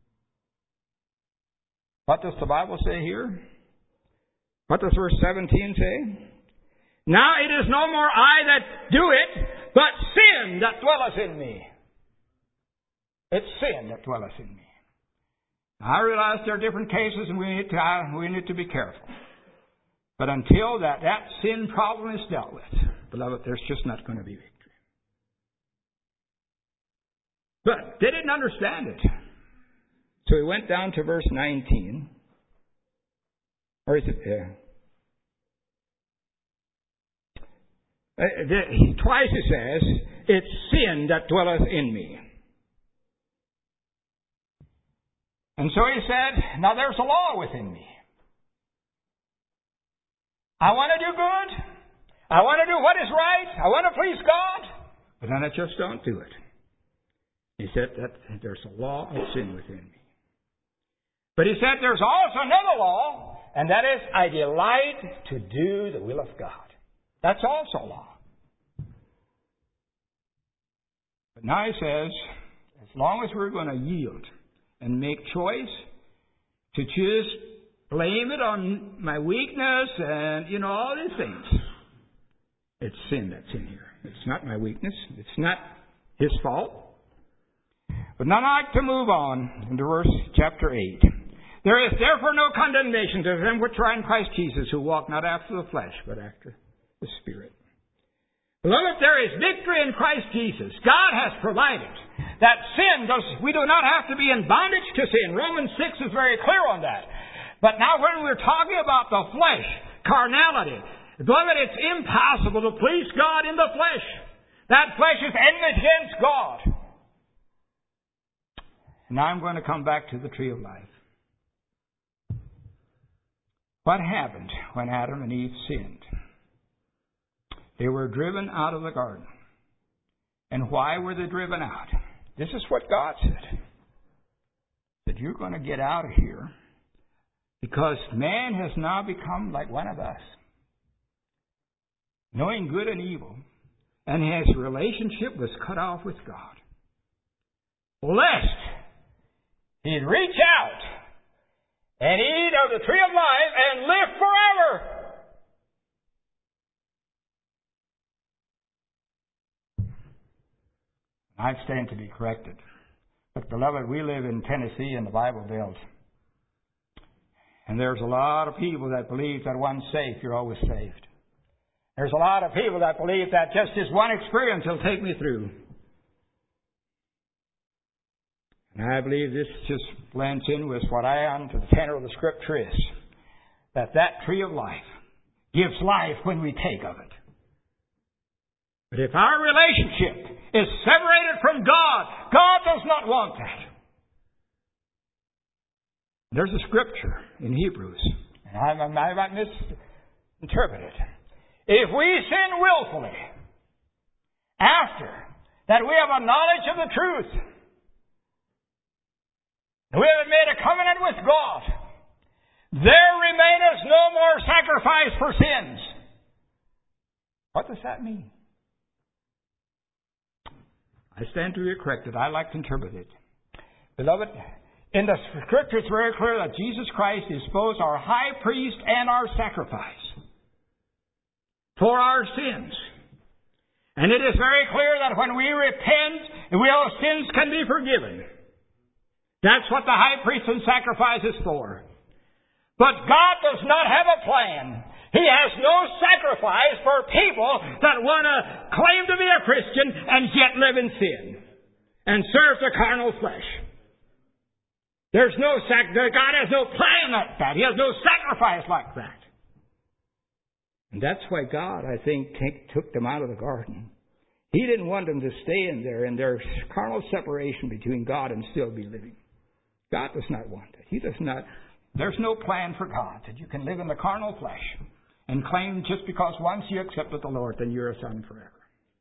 What does the Bible say here? What does verse 17 say? Now it is no more I that do it, but sin that dwelleth in me. It's sin that dwelleth in me. Now, I realize there are different cases, and we need to be careful. But until that sin problem is dealt with, beloved, there's just not going to be victory. But they didn't understand it. So we went down to verse 19. Or is it there? Twice it says, it's sin that dwelleth in me. And so he said, now there's a law within me. I want to do good. I want to do what is right. I want to please God. But then I just don't do it. He said that there's a law of sin within me. But he said there's also another law, and that is I delight to do the will of God. That's also law. But now he says, as long as we're going to yield and make choice to just blame it on my weakness and, all these things, it's sin that's in here. It's not my weakness. It's not his fault. But now I'd like to move on into verse chapter 8. There is therefore no condemnation to them which are in Christ Jesus, who walk not after the flesh, but after the Spirit. Beloved, there is victory in Christ Jesus. God has provided that we do not have to be in bondage to sin. Romans 6 is very clear on that. But now when we're talking about the flesh, carnality, beloved, it's impossible to please God in the flesh. That flesh is enmity against God. Now I'm going to come back to the tree of life. What happened when Adam and Eve sinned? They were driven out of the garden. And why were they driven out? This is what God said. That you're going to get out of here because man has now become like one of us. knowing good and evil, and his relationship was cut off with God, lest he'd reach out and eat of the tree of life and live forever. I stand to be corrected. But, beloved, we live in Tennessee in the Bible Belt. And there's a lot of people that believe that once safe, you're always saved. There's a lot of people that believe that just this one experience will take me through. And I believe this just blends in with what I am to the tenor of the Scripture is. That tree of life gives life when we take of it. But if our relationship is separated from God, God does not want that. There's a scripture in Hebrews, and I might misinterpret it. If we sin willfully, after that we have a knowledge of the truth, and we have made a covenant with God, there remaineth no more sacrifice for sins. What does that mean? I stand to be corrected. I like to interpret it. Beloved, in the Scripture it's very clear that Jesus Christ is both our high priest and our sacrifice for our sins. And it is very clear that when we repent, our sins can be forgiven. That's what the high priest and sacrifice is for. But God does not have a plan. He has no sacrifice for people that want to claim to be a Christian and yet live in sin and serve the carnal flesh. God has no plan like that. He has no sacrifice like that. And that's why God, I think, took them out of the garden. He didn't want them to stay in there in their carnal separation between God and still be living. God does not want it. He does not. There's no plan for God that you can live in the carnal flesh and claim just because once you accepted the Lord, then you're a son forever.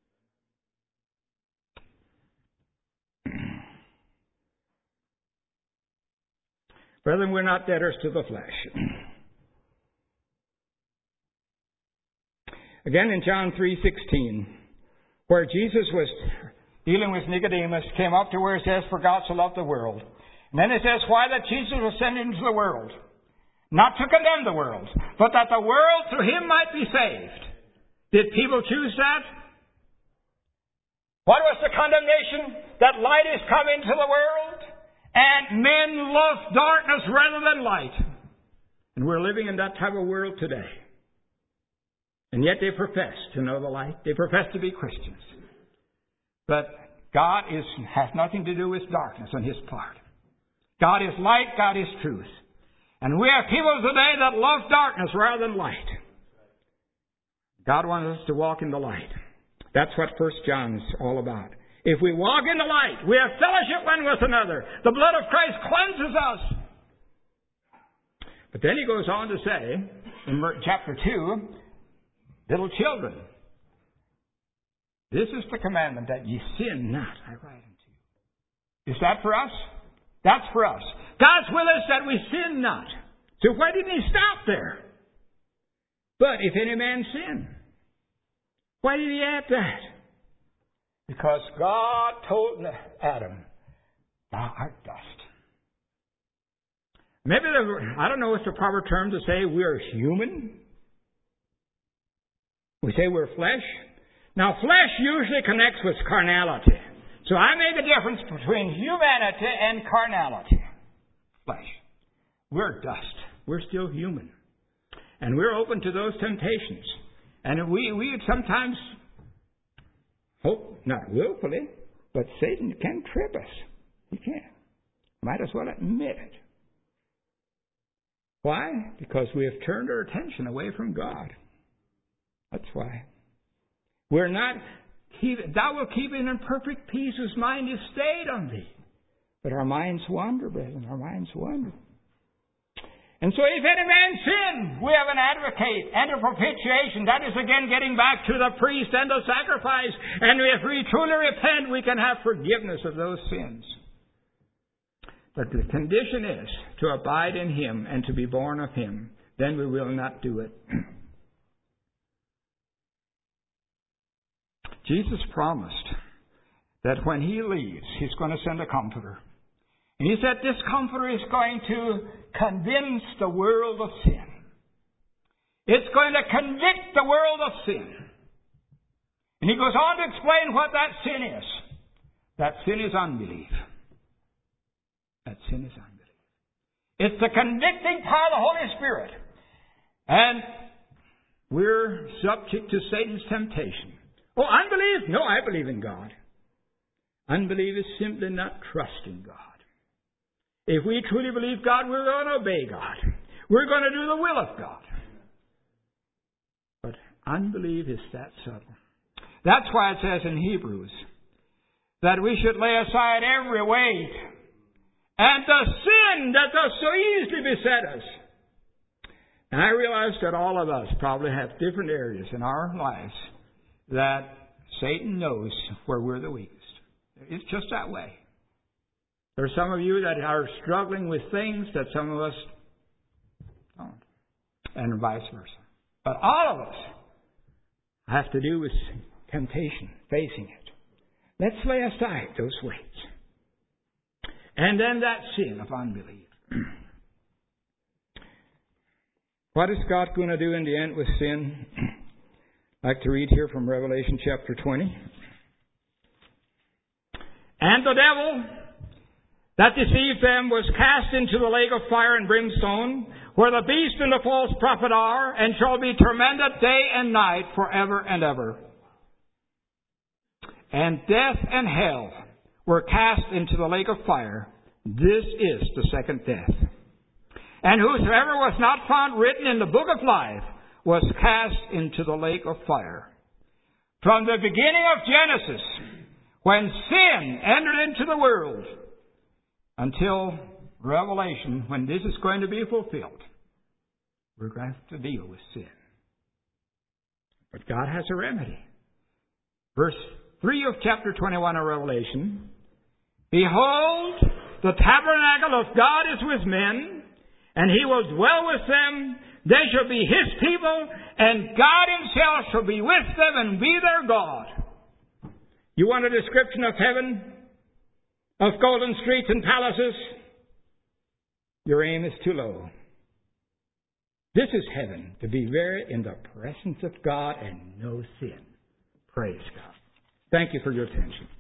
Brethren, we're not debtors to the flesh. Again, in John 3:16, where Jesus was dealing with Nicodemus, came up to where it says, "For God so loved the world." And then it says, "Why that Jesus was sent into the world, not to condemn the world, but that the world through him might be saved." Did people choose that? What was the condemnation? That light is come into the world, and men love darkness rather than light. And we're living in that type of world today. And yet they profess to know the light. They profess to be Christians. But God has nothing to do with darkness on his part. God is light, God is truth. And we have people today that love darkness rather than light. God wants us to walk in the light. That's what 1 John is all about. If we walk in the light, we have fellowship one with another. The blood of Christ cleanses us. But then he goes on to say, in chapter 2, little children, this is the commandment, that ye sin not, I write unto you. Is that for us? That's for us. God's will is that we sin not. So why didn't he stop there? But if any man sin, why did he add that? Because God told Adam, "Thou art dust." Maybe I don't know what's the proper term to say we're human. We say we're flesh. Now, flesh usually connects with carnality. So I make a difference between humanity and carnality. Flesh. We're dust. We're still human. And we're open to those temptations. And we sometimes hope, not willfully, but Satan can trip us. He can. Might as well admit it. Why? Because we have turned our attention away from God. That's why. We're not, "Thou wilt keep him in perfect peace whose mind is stayed on thee." But our minds wander, brethren. Our minds wander. And so if any man sin, we have an advocate and a propitiation. That is again getting back to the priest and the sacrifice. And if we truly repent, we can have forgiveness of those sins. But the condition is to abide in him and to be born of him. Then we will not do it. Jesus promised that when He leaves, He's going to send a Comforter. And He said this Comforter is going to convince the world of sin. It's going to convict the world of sin. And He goes on to explain what that sin is. That sin is unbelief. That sin is unbelief. It's the convicting power of the Holy Spirit. And we're subject to Satan's temptation. Oh, unbelief? No, I believe in God. Unbelief is simply not trusting God. If we truly believe God, we're going to obey God. We're going to do the will of God. But unbelief is that subtle. That's why it says in Hebrews that we should lay aside every weight and the sin that does so easily beset us. And I realize that all of us probably have different areas in our lives that Satan knows where we're the weakest. It's just that way. There are some of you that are struggling with things that some of us don't. And vice versa. But all of us have to do with temptation, facing it. Let's lay aside those weights. And then that sin of unbelief. What is God going to do in the end with sin? I'd like to read here from Revelation chapter 20. And the devil that deceived them was cast into the lake of fire and brimstone, where the beast and the false prophet are, and shall be tormented day and night forever and ever. And death and hell were cast into the lake of fire. This is the second death. And whosoever was not found written in the book of life was cast into the lake of fire. From the beginning of Genesis, when sin entered into the world, until Revelation, when this is going to be fulfilled, we're going to have to deal with sin. But God has a remedy. Verse 3 of chapter 21 of Revelation, Behold, the tabernacle of God is with men, and He will dwell with them. They shall be His people, and God Himself shall be with them and be their God. You want a description of heaven? Of golden streets and palaces? Your aim is too low. This is heaven, to be there in the presence of God and no sin. Praise God. Thank you for your attention.